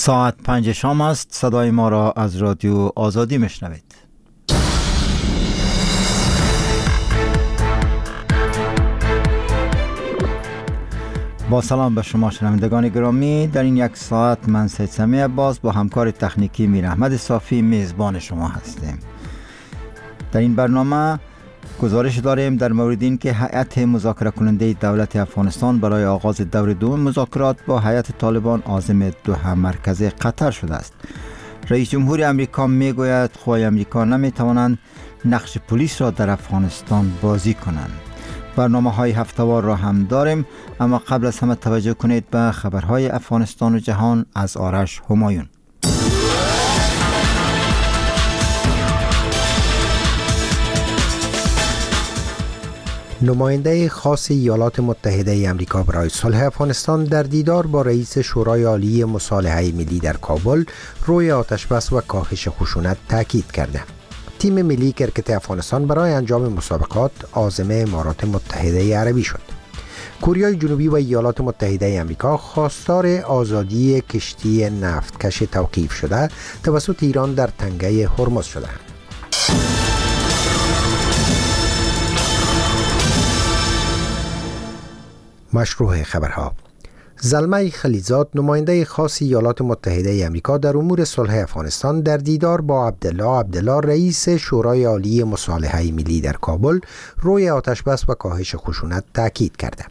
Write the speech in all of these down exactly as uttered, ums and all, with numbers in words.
ساعت پنج شام است. صدای ما را از رادیو آزادی میشنوید. با سلام به شما شنوندگان گرامی، در این یک ساعت من سید سمی عباس با همکار تکنیکی میر احمد صافی میزبان شما هستیم. در این برنامه گزارش داریم در مورد این که هیئت مذاکره کننده دولت افغانستان برای آغاز دور دوم مذاکرات با هیئت طالبان عازم دوحه مرکز قطر شده است. رئیس جمهور امریکا میگوید قوای امریکا نمیتوانند نقش پلیس را در افغانستان بازی کنند. برنامه های هفته‌وار را هم داریم، اما قبل از همه توجه کنید به خبرهای افغانستان و جهان از آرش همایون. نماینده خاص ایالات متحده آمریکا برای صلح افغانستان در دیدار با رئیس شورای عالی مصالحه ملی در کابل روی آتش‌بس و کاهش خشونت تاکید کرده. تیم ملی کرکت افغانستان برای انجام مسابقات عازم امارات متحده عربی شد. کره جنوبی و ایالات متحده آمریکا خواستار آزادی کشتی نفتکش توقیف شده توسط ایران در تنگه هرمز شدند. مشروع خبرها. زلمه خلیزاد نماینده خاص ایالات متحده آمریکا در امور صلح افغانستان در دیدار با عبدالله عبدالله رئیس شورای عالی مصالحه ملی در کابل روی آتش‌بس و کاهش خشونت تاکید کرده.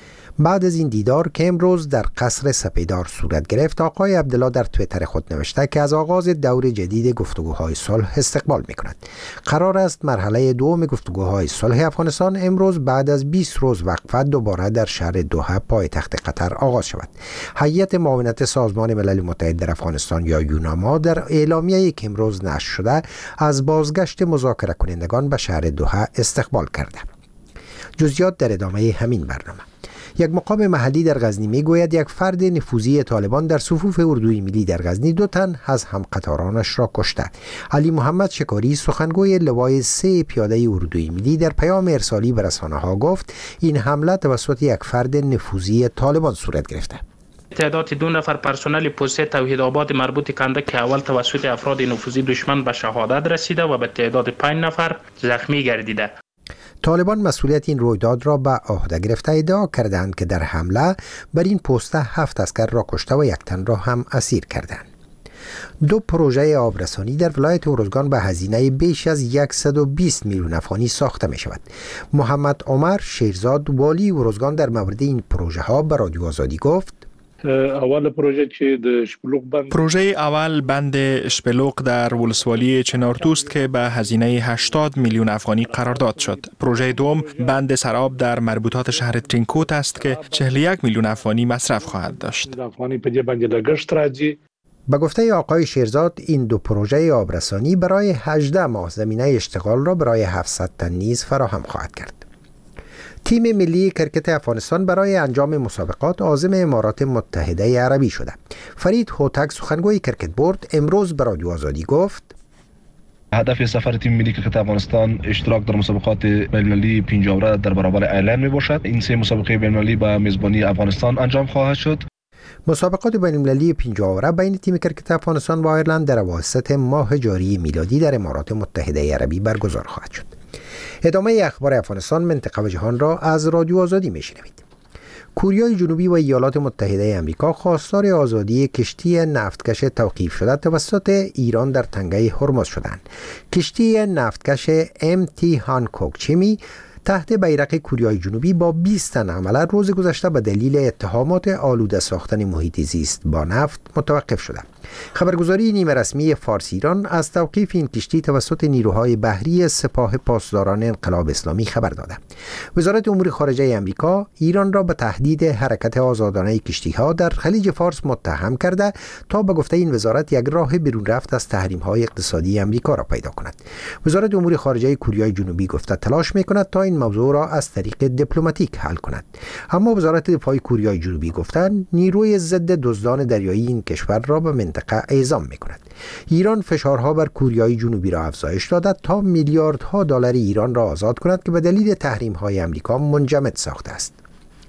بعد از این دیدار که امروز در قصر سپیدار صورت گرفت، آقای عبدالله در توییتر خود نوشته که از آغاز دور جدید گفتگوهای صلح استقبال می‌کند. قرار است مرحله دوم گفتگوهای صلح افغانستان امروز بعد از بیست روز وقفه دوباره در شهر دوحه پایتخت قطر آغاز شود. هیئت معاونت سازمان ملل متحد در افغانستان یا یوناما در اعلامیه‌ای که امروز نشر شده از بازگشت مذاکره کنندگان به شهر دوحه استقبال کرده. جزئیات در ادامه همین برنامه. یک مقام محلی در غزنی میگوید یک فرد نفوذی طالبان در صفوف اردوی ملی در غزنی دو تن از همقطارانش را کشته. علی محمد شکاری سخنگوی لوای سه پیاده اردوی ملی در پیام ارسالی به رسانه‌ها گفت این حمله توسط یک فرد نفوذی طالبان صورت گرفته. تعداد دو نفر پرسنل پست توحیدآباد مربوط کنده که اول توسط افراد نفوذی دشمن به شهادت رسیده و به تعداد پنج نفر زخمی گردیده. طالبان مسئولیت این رویداد را به عهده گرفته ادعا کردند که در حمله بر این پست هفت اسکر را کشته و یک تن را هم اسیر کردند. دو پروژه آبرسانی در ولایت ارزگان به هزینه بیش از صد و بیست میلیون افغانی ساخته می شود. محمد عمر شیرزاد والی ارزگان در مورد این پروژه ها به رادیو آزادی گفت: اول پروژه چې د شپلوق بند پروژه اول بند شپلوق در ولسوالی چنارتوست که به هزینه هشتاد میلیون افغانی قرارداد شد. پروژه دوم بند سراب در مربوطات شهر ترینکوت است که چهل و یک میلیون افغانی مصرف خواهد داشت. افغانی په دې باندې لګښت راځي. به گفته آقای شیرزاد این دو پروژه آبرسانی برای هجده ماه زمینه اشتغال را برای هفتصد تن نیز فراهم خواهد کرد. تیم ملی کرکت افغانستان برای انجام مسابقات عازم امارات متحده عربی شده. فرید هوتک سخنگوی کرکت بورد امروز به رادیو آزادی گفت: هدف سفر تیم ملی کرکت افغانستان اشتراک در مسابقات بین‌المللی پنجاوره در برابر ایرلند می باشد. این سه مسابقه بین‌المللی به میزبانی افغانستان انجام خواهد شد. مسابقات بین‌المللی پنجاوره بین تیم کرکت افغانستان و ایرلند در اواسط ماه جاری میلادی در امارات متحده عربی برگزار خواهد شد. ادامه اخبار افغانستان، منطقه و جهان را از رادیو آزادی میشنوید. کره جنوبی و ایالات متحده آمریکا خواستار آزادی کشتی نفتکش توقیف شده توسط ایران در تنگه هرمز شدند. کشتی نفتکش ام تی هانکوک چیمی تحت بیرق کره جنوبی با بیست تن حمله روز گذشته به دلیل اتهامات آلوده ساختن محیط زیست با نفت متوقف شده. خبرگزاری نیمه رسمی فارس ایران از توقیف این کشتی توسط نیروهای بحری سپاه پاسداران انقلاب اسلامی خبر داده. وزارت امور خارجه آمریکا ایران را به تهدید حرکت آزادانه کشتی‌ها در خلیج فارس متهم کرده تا به گفته این وزارت یک راه بیرون رفت از تحریم‌های اقتصادی آمریکا را پیدا کند. وزارت امور خارجه کره جنوبی گفته تلاش می‌کند تا این موضوع را از طریق دیپلماتیک حل کند. اما وزارت دفاع کره جنوبی گفتند نیروی ضد دزدان دریایی این کشور را به منطقه اعزام می‌کند. ایران فشارها بر کره جنوبی را افزایش داده تا میلیاردها دلار ایران را آزاد کند که به دلیل تحریم‌های آمریکا منجمد ساخته است.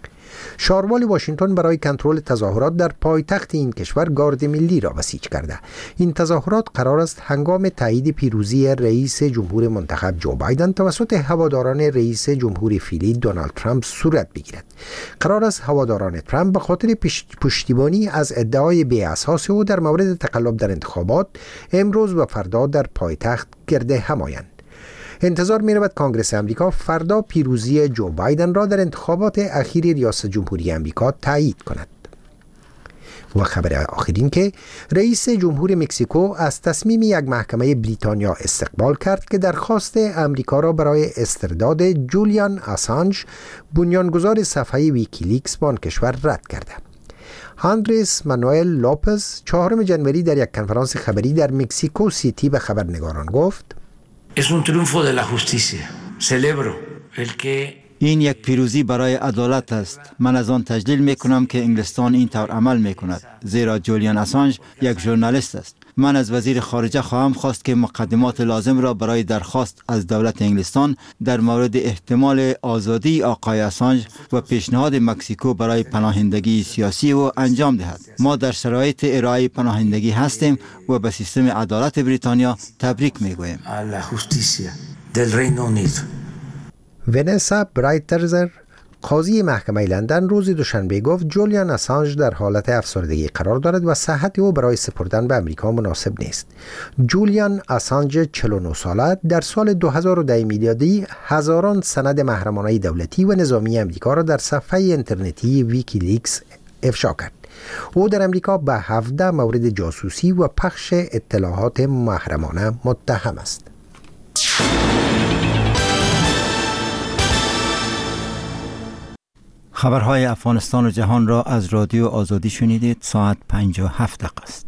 شاروال واشنگتن برای کنترل تظاهرات در پایتخت این کشور گارد ملی را بسیج کرده. این تظاهرات قرار است هنگام تایید پیروزی رئیس جمهور منتخب جو بایدن توسط هواداران رئیس جمهور فعلی دونالد ترامپ صورت بگیرد. قرار است هواداران ترامپ به خاطر پشتیبانی از ادعای بی اساس او در مورد تقلب در انتخابات امروز و فردا در پایتخت گرد هم آیند. انتظار می رود کانگرس امریکا فردا پیروزی جو بایدن را در انتخابات اخیر ریاست جمهوری امریکا تایید کند. و خبر آخرین که رئیس جمهور مکزیکو از تصمیم یک محکمه بریتانیا استقبال کرد که درخواست امریکا را برای استرداد جولیان آسانج، بنیانگذار صفحه ویکیلیکس با آن کشور رد کرده. آندرس مانوئل لوپز چهارم جنوری در یک کنفرانس خبری در مکزیکو سیتی به خبرنگاران گفت: Es un triunfo de la justicia. Celebro el que این یک پیروزی برای عدالت است. من از آن تجلیل می کنم که انگلستان این طور عمل می کند، زیرا جولیان آسانج یک ژورنالیست است. من از وزیر خارجه خواهم خواست که مقدمات لازم را برای درخواست از دولت انگلستان در مورد احتمال آزادی آقای آسانج و پیشنهاد مکزیکو برای پناهندگی سیاسی او انجام دهد. ما در شرایط ارائه پناهندگی هستیم و به سیستم عدالت بریتانیا تبریک می گوییم. ونسا برایترزر، قاضی محکمه لندن، روز دوشنبه گفت جولیان آسانج در حالت افسردگی قرار دارد و صحت او برای سپردن به امریکا مناسب نیست. جولیان آسانج چهل و نه ساله در سال دو هزار و ده میلادی هزاران سند محرمانه دولتی و نظامی امریکا را در صفحه اینترنتی ویکیلیکس افشا کرد. او در امریکا به هفده مورد جاسوسی و پخش اطلاعات محرمانه متهم است. خبرهای افغانستان و جهان را از رادیو آزادی شنیدید. ساعت پنج و هفت دقیقه است.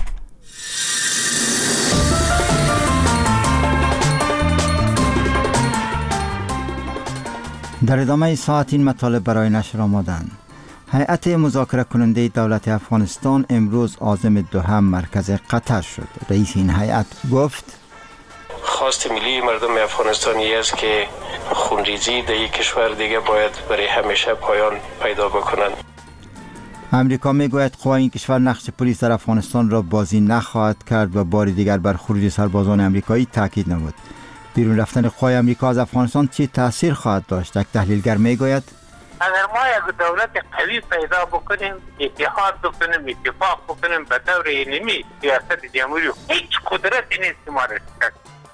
در ادامه ساعت این مطالب برای نشر آمادند. هیئت مذاکره کننده دولت افغانستان امروز عازم دوحه مرکز قطر شد. رئیس این هیئت گفت: خواست ملی مردم افغانستانی است که خونریزی در یک کشور دیگه باید برای همیشه پایان پیدا بکنند. امریکا میگوید قوای این کشور نقش پلیس در افغانستان را بازی نخواهد کرد و بار دیگر بر خروج سربازان امریکایی تاکید نمود. بیرون رفتن قوای امریکا از افغانستان چه تاثیر خواهد داشت؟ یک تحلیلگر میگوید: اگر ما یک دولت قوی پیدا بکنیم، اتحاد بکنیم، اتفاق بکنیم به طور علمی، ریاست جمهوری هیچ قدرتی نیست که ما را شکست.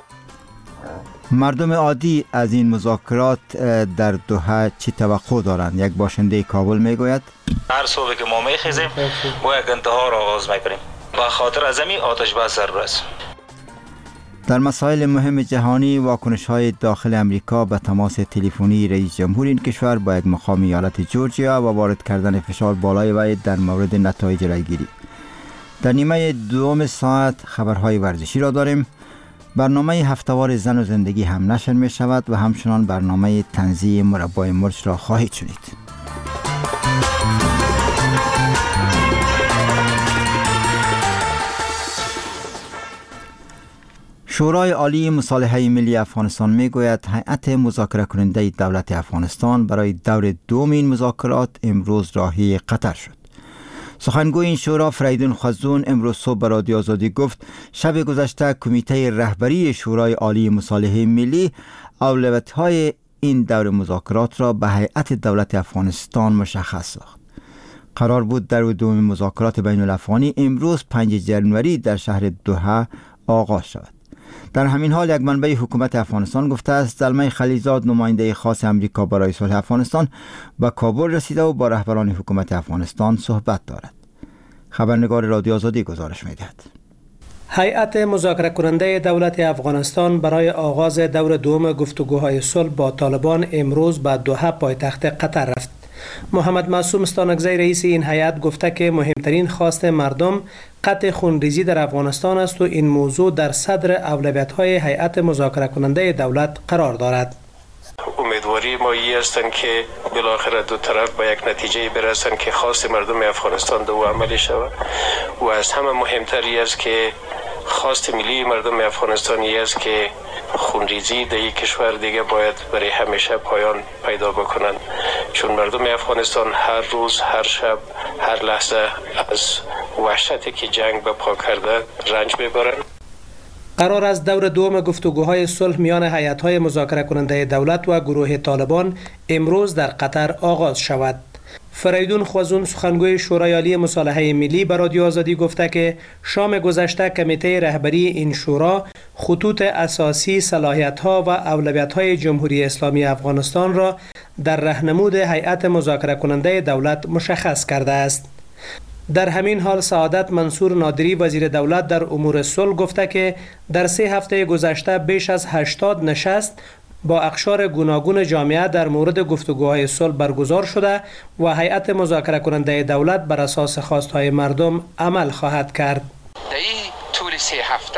مردم عادی از این مذاکرات در دوحه چی توقع دارند؟ یک باشنده کابل میگوید: هر صبح که ما میخیزیم با یک انتها را آغاز میکنیم. با خاطر از این آتش بس ضرور است. در مسائل مهم جهانی، واکنش‌های داخل امریکا به تماس تلفنی رئیس جمهور این کشور با یک مقام ایالت جورجیا و وارد کردن فشار بالای وی در مورد نتایج رایگیری. در نیمه دوم ساعت خبرهای ورزشی را داریم. برنامه هفته‌وار زن و زندگی هم نشر می شود و همچنان برنامه تنزیه مربای مرچ را خواهید شنید. شورای عالی مصالحه ملی افغانستان می گوید هیئت مذاکره کننده دولت افغانستان برای دور دوم این مذاکرات امروز راهی قطر شد. سخنگوی این شورا فریدون خزون امروز صبح به رادیو آزادی گفت شب گذشته کمیته رهبری شورای عالی مصالحه ملی اولویت‌های این دور مذاکرات را به هیئت دولت افغانستان مشخص ساخت. قرار بود دور دوم مذاکرات بین الافغانی امروز پنجم جنوری در شهر دوحه آغاز شود. در همین حال یک منبع حکومت افغانستان گفته است زلمه خلیلزاد نماینده خاص امریکا برای صلح افغانستان به کابل رسیده و با رهبران حکومت افغانستان صحبت دارد. خبرنگار رادیو آزادی گزارش می‌دهد. هیئت مذاکره کننده دولت افغانستان برای آغاز دور دوم گفتگوهای صلح با طالبان امروز به دوحه پایتخت قطر رفت. محمد معصوم استانکزی رئیس این هیئت گفته که مهمترین خواست مردم قطع خونریزی در افغانستان است و این موضوع در صدر اولویت‌های هیئت مذاکره کننده دولت قرار دارد. امیدواری ما این هستند که بالاخره دو طرف به یک نتیجه برسند که خواست مردم افغانستان دو عملی شود و از همه مهمتری است که خواست ملی مردم افغانستانی است که خونریزی در یک کشور دیگه باید برای همیشه پایان پیدا بکنند، چون مردم افغانستان هر روز، هر شب، هر لحظه از وحشتی که جنگ به پا کرده رنج میبرند. قرار است دور دوم گفتگوهای صلح میان هیئت‌های مذاکره کننده دولت و گروه طالبان امروز در قطر آغاز شود. فریدون خوازون سخنگوی شورای عالی مصالحه ملی به رادیو آزادی گفته که شام گذشته کمیته رهبری این شورا خطوط اساسی، صلاحیت‌ها و اولویت‌های جمهوری اسلامی افغانستان را در راهنمود هیئت مذاکره کننده دولت مشخص کرده است. در همین حال سعادت منصور نادری وزیر دولت در امور صلح گفته که در سه هفته گذشته بیش از هشتاد نشست با اقشار گوناگون جامعه در مورد گفتگوهای صلح برگزار شده و هیئت مذاکره کننده دولت بر اساس خواستهای مردم عمل خواهد کرد. در این طول سه هفته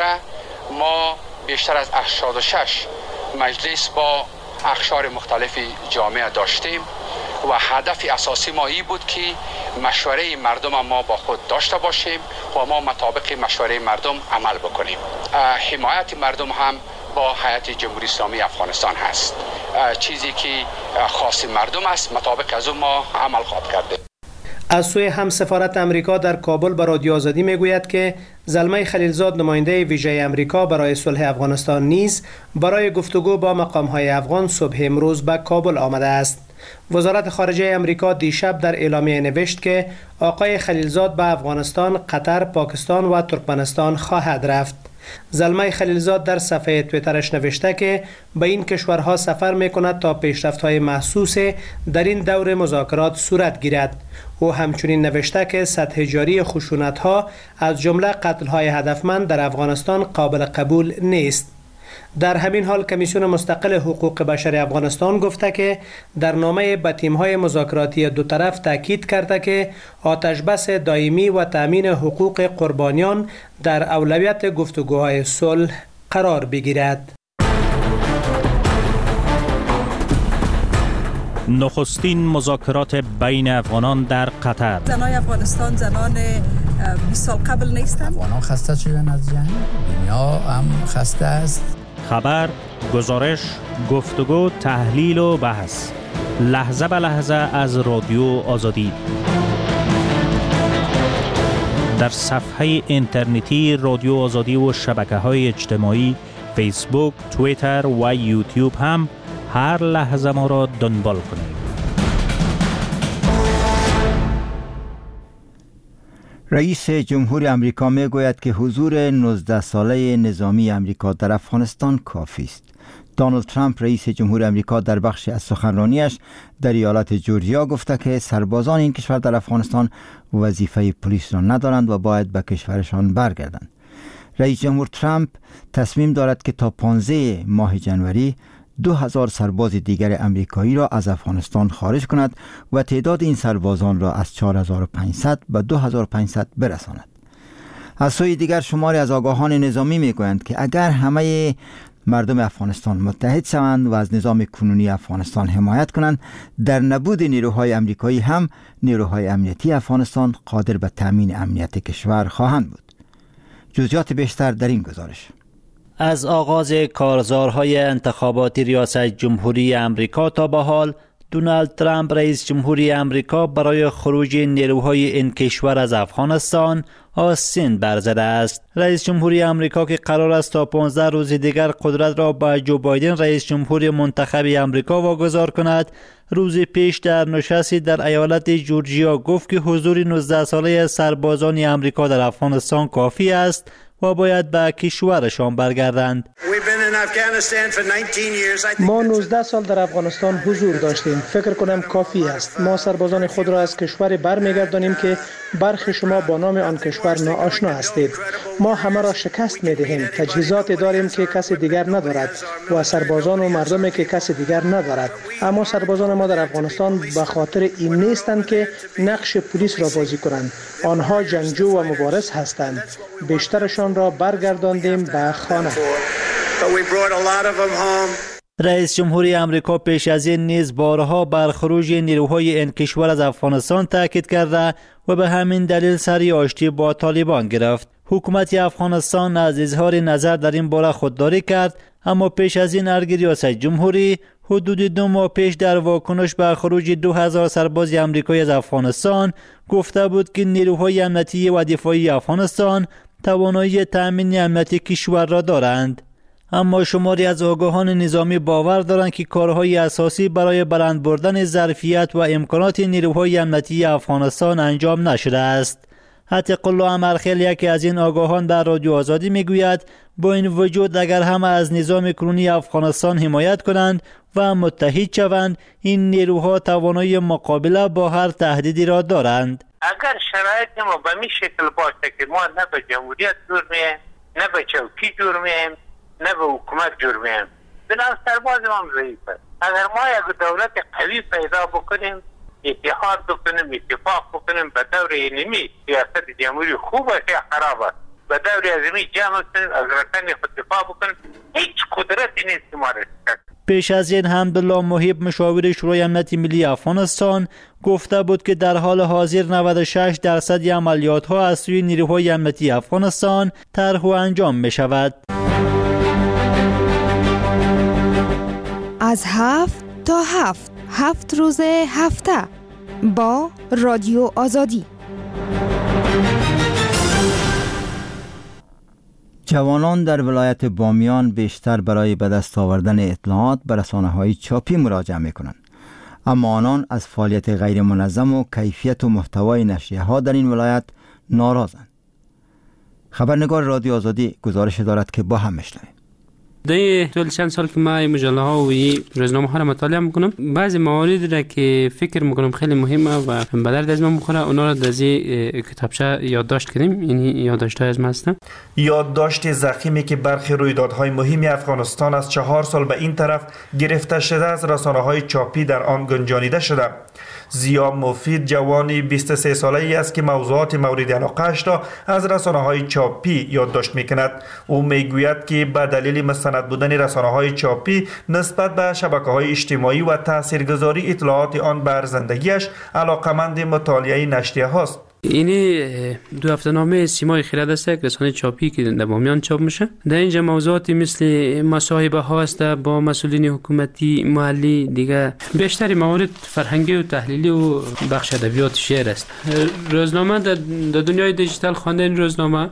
ما بیشتر از هشتاد و شش مجلس با اقشار مختلف جامعه داشتیم و هدف اساسی ما این بود که مشوره مردم ما با خود داشته باشیم و ما مطابق مشوره مردم عمل بکنیم. حمایت مردم هم با هیئت جمهوری اسلامی افغانستان هست. چیزی که خاص مردم است مطابق از اون ما عمل خواهد کرده. از سوی هم سفارت امریکا در کابل به رادیو آزادی میگوید که زلمه خلیلزاد نماینده ویژه امریکا برای صلح افغانستان نیز برای گفتگو با مقام‌های افغان صبح امروز به کابل آمده است. وزارت خارجه امریکا دیشب در اعلامیه نوشت که آقای خلیلزاد به افغانستان، قطر، پاکستان و ترکمنستان خواهد رفت. زلمه خلیلزاد در صفحه تویترش نوشته که به این کشورها سفر میکند تا پیشرفت‌های محسوس در این دور مذاکرات صورت گیرد. او همچنین نوشته که سطح جاری خشونت‌ها از جمله قتل‌های هدفمند در افغانستان قابل قبول نیست. در همین حال کمیسیون مستقل حقوق بشر افغانستان گفته که در نامه به تیم‌های مذاکراتی دو طرف تاکید کرده که آتشبس دائمی و تامین حقوق قربانیان در اولویت گفتگوهای صلح قرار بگیرد. نخستین مذاکرات بین افغانان در قطر. زنان افغانستان زنان بیست سال قبل نیستند. افغانان خسته شدن از جنگ، دنیا هم خسته است. خبر، گزارش، گفتگو، تحلیل و بحث لحظه به لحظه از رادیو آزادی در صفحه اینترنتی رادیو آزادی و شبکه‌های اجتماعی فیسبوک، توییتر و یوتیوب هم هر لحظه ما را دنبال کنید. رئیس جمهور امریکا می گوید که حضور نوزده ساله نظامی امریکا در افغانستان کافی است. دونالد ترامپ رئیس جمهور امریکا در بخشی از سخنرانیش در ایالت جورجیا گفته که سربازان این کشور در افغانستان وظیفه پلیس را ندارند و باید به کشورشان برگردند. رئیس جمهور ترامپ تصمیم دارد که تا پانزده ماه جنوری دو هزار سرباز دیگر امریکایی را از افغانستان خارج کند و تعداد این سربازان را از چهار هزار و پانصد به دو هزار و پانصد برساند. از سوی دیگر شماری از آگاهان نظامی میگویند که اگر همه مردم افغانستان متحد شوند و از نظام کنونی افغانستان حمایت کنند، در نبود نیروهای امریکایی هم نیروهای امنیتی افغانستان قادر به تامین امنیت کشور خواهند بود. جزئیات بیشتر در این گزارش. از آغاز کارزارهای انتخابات ریاست جمهوری امریکا تا به حال، دونالد ترامپ رئیس جمهوری امریکا برای خروج نیروهای این کشور از افغانستان آستین برزده است. رئیس جمهوری امریکا که قرار است تا پانزده روز دیگر قدرت را به جو بایدن رئیس جمهوری منتخب امریکا واگذار کند، روز پیش در نشستی در ایالت جورجیا گفت که حضور نوزده ساله سربازان امریکا در افغانستان کافی است و باید به کشورشان برگردند. ما نوزده سال در افغانستان حضور داشتیم. فکر کنم کافی است. ما سربازان خود را از کشور برمیگردانیم که برخی شما با نام آن کشور ناآشنا هستید. ما همه را شکست می‌دهیم. تجهیزات داریم که کسی دیگر ندارد و سربازان و مردمی که کسی دیگر ندارد. اما سربازان ما در افغانستان به خاطر این نیستند که نقش پلیس را بازی کنند. آنها جنگجو و مبارز هستند. بیشترشان را برگرداندیم به خانه. رئیس جمهوری امریکا پیش از این نیز بارها بر خروج نیروهای این کشور از افغانستان تاکید کرده و به همین دلیل سری آشتی با طالبان گرفت. حکومت افغانستان از اظهار نظر در این باره خودداری کرد، اما پیش از این ارگ ریاست جمهوری حدود دو ماه پیش در واکنش به خروج دو هزار سرباز آمریکایی از افغانستان گفته بود که نیروهای امنیتی و دفاعی افغانستان توانایی تأمین امنیت کشور را دارند. اما شماری از آگاهان نظامی باور دارند که کارهای اساسی برای بلند بردن ظرفیت و امکانات نیروهای امنیتی افغانستان انجام نشده است. عتیق الله امرخیل یکی از این آگاهان در رادیو آزادی میگوید با این وجود اگر همه از نظام کنونی افغانستان حمایت کنند و متحد شوند، این نیروها توانایی مقابله با هر تهدیدی را دارند. اگر شرایط ما به این شکل باشه که ما نه به جمهوریت جور میم، نه به چوکی جور میم، نه به حکومت جور میم، بنابراین سرباز ما ضعیف است. اگر ما یک دولت قوی پیدا بکنیم، اتحاد بکنیم، اتفاق بکنیم، به دور اینمی سیاست جمهوری خوب است یا خراب است، به دور ازمی جمع کنیم، از رکن خود دفاع بکنیم، هیچ قدرتی نیست که ما رسید. پیش از این حمدالله محیب مشاور شورای امنیت ملی افغانستان گفته بود که در حال حاضر نود و شش درصد عملیات ها از سوی نیروهای امنیتی افغانستان طرح و انجام می شود. از هفت تا هفت هفت روز هفته با رادیو آزادی. جوانان در ولایت بامیان بیشتر برای به دست آوردن اطلاعات به رسانه‌های چاپی مراجعه می‌کنند، اما آنان از فعالیت غیر منظم و کیفیت و محتوای نشریه‌ها در این ولایت ناراضند. خبرنگار رادیو آزادی گزارش دارد که با هم میشنویم. در طول چند سال که ما مجله ها و روزنامه ها را مطالعه میکنم، بعضی موارد را که فکر میکنم خیلی مهمه و به درد از من میخوره، اونا را در از کتابچه یادداشت کردیم. این یادداشت‌های از ما هستن. یادداشت ضخیمی که برخی رویدادهای مهم افغانستان از چهار سال به این طرف گرفته شده از رسانه‌های چاپی در آن گنجانیده شده. ضیا مفید جوانی بیست و سه ساله ای است که موضوعات مورد علاقه‌اش را از رسانه‌های چاپی یادداشت می‌کند. او میگوید که به دلیل مستند بودن رسانه‌های چاپی نسبت به شبکه‌های اجتماعی و تاثیرگذاری اطلاعات آن بر زندگیش علاقه‌مند مطالعه نشریه هاست. این دو هفته‌نامه سیمای خرد است، یک رسانه چاپی که در بامیان چاپ میشه. در اینجا موضوعاتی مثل مصاحبه ها است با مسئولین حکومتی محلی، دیگه بیشتر موارد فرهنگی و تحلیلی و بخش ادبیات شعر است. روزنامه در دنیای دیجیتال خواندن روزنامه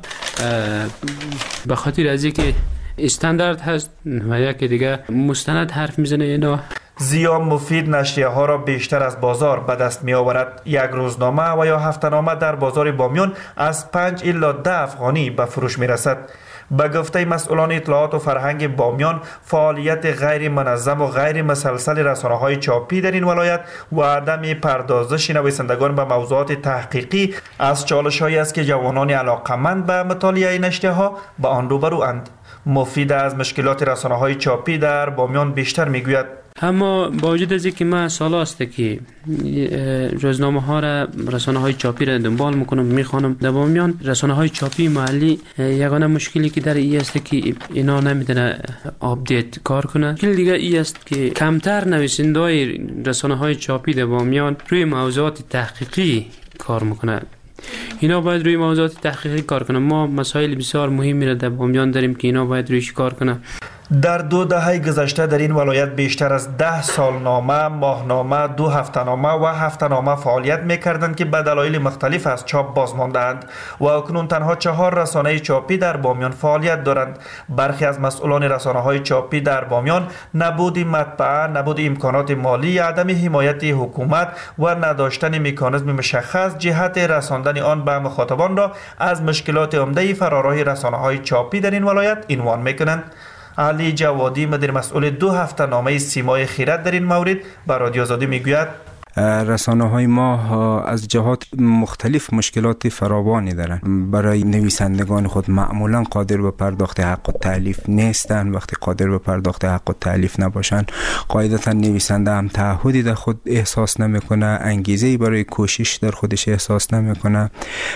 به خاطر از اینکه استاندارد هست و یکی دیگه مستند حرف میزنه اینا. ضیا مفید نشریه ها را بیشتر از بازار به دست می آورد. یک روزنامه و یا هفته‌نامه در بازار بامیان از پنج الی ده افغانی به فروش می رسد. به گفته مسئولان اطلاعات و فرهنگ بامیان، فعالیت غیر منظم و غیر مسلسل رسانه‌های چاپی در این ولایت و عدم پردازش نویسندگان به موضوعات تحقیقی از چالش‌هایی است که جوانان علاقه‌مند به مطالعه نشریه‌ها به آن روبروند. مفید از مشکلات رسانه‌های چاپی در بامیان بیشتر میگوید. اما با وجود از اینکه من سال است که روزنامه ها را، رسانه های چاپی را دنبال میکنم، میخوانم، در بامیان رسانه های چاپی محلی یگانه مشکلی که در این است که اینا نمیتونه آپدیت کار کنه. مشکل دیگه این است که کمتر نویسنده‌های رسانه های چاپی در بامیان روی موضوعات تحقیقی کار میکنه. اینا باید روی موضوعات تحقیقی کار کنه. ما مسائل بسیار مهمی را در بامیان داریم که اینا باید رویش کار کنه. در دو دهه گذشته در این ولایت بیشتر از ده سالنامه، ماهنامه، دو هفته‌نامه و هفته‌نامه فعالیت می‌کردند که به دلایل مختلف از چاپ باز مانده‌اند و اکنون تنها چهار رسانه چاپی در بامیان فعالیت دارند. برخی از مسئولان رسانه‌های چاپی در بامیان نبود مطبعه، نبود امکانات مالی، عدم حمایت حکومت و نداشتن مکانیزم مشخص جهت رساندن آن به مخاطبان را از مشکلات عمده فراراه رسانه‌های چاپی در این ولایت عنوان می‌کنند. علی جوادی مدیر مسئول دو هفته‌نامه سیمای خیرات در این مورد به رادیو آزادی میگوید رسانه های ما از جهات مختلف مشکلات فراوانی دارند. برای نویسندگان خود معمولا قادر به پرداخت حق و تألیف نیستند. وقتی قادر به پرداخت حق و تألیف نباشند، قاعدتا نویسنده هم تعهدی در خود احساس نمیکنه، انگیزه‌ای برای کوشش در خودش احساس نمیکنه.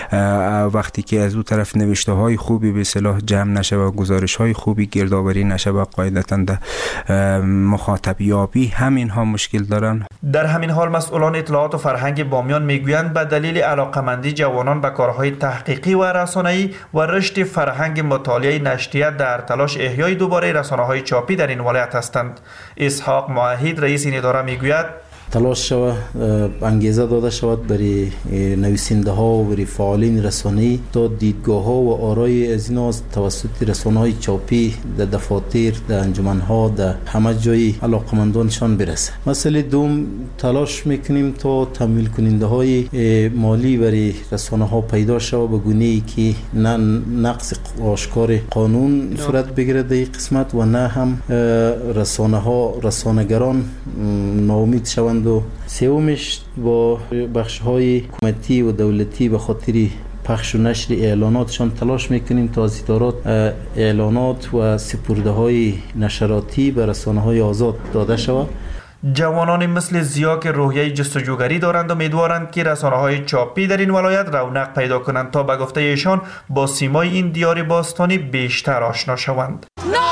وقتی که از اون طرف نوشته های خوبی به اصطلاح جمع نشه و گزارش های خوبی گردآوری نشه، و قاعدتا در مخاطب یابی همین ها مشکل دارن. در همین حال مسئولان اطلاعات و فرهنگ بامیان میگویند به دلیل علاقمندی جوانان به کارهای تحقیقی و رسانه‌ای و رشد فرهنگ مطالعه نشریه در تلاش احیای دوباره رسانه‌های چاپی در این ولایت هستند. اسحاق معاهد رئیس این اداره میگوید تلاش شود انگیزه داده شود برای نویسنده ها و برای فعالین رسانه‌ای تا دیدگاه ها و آرای از اینا توسط رسانه های چاپی در دفاتر، در انجمن ها، در همه جای علاقمندانشان برسه. مسئله دوم تلاش میکنیم تا تمویل کننده های مالی برای رسانه ها پیدا شود به گونه ای که نه نقض آشکار قانون صورت بگیره در این قسمت و نه هم رسانه ها رسانه‌گران ناامید شوند. و سومش با بخش های حکومتی و دولتی به خاطر پخش و نشر اعلاناتشان تلاش میکنیم تا از ادارات اعلانات و سپرده های نشراتی به رسانه های آزاد داده شود. جوانان مثل ضیا که روحیه جستجوگری دارند و امیدوارند که رسانه‌های چاپی در این ولایت رونق پیدا کنند تا به گفته ایشان با سیمای این دیار باستانی بیشتر آشنا شوند.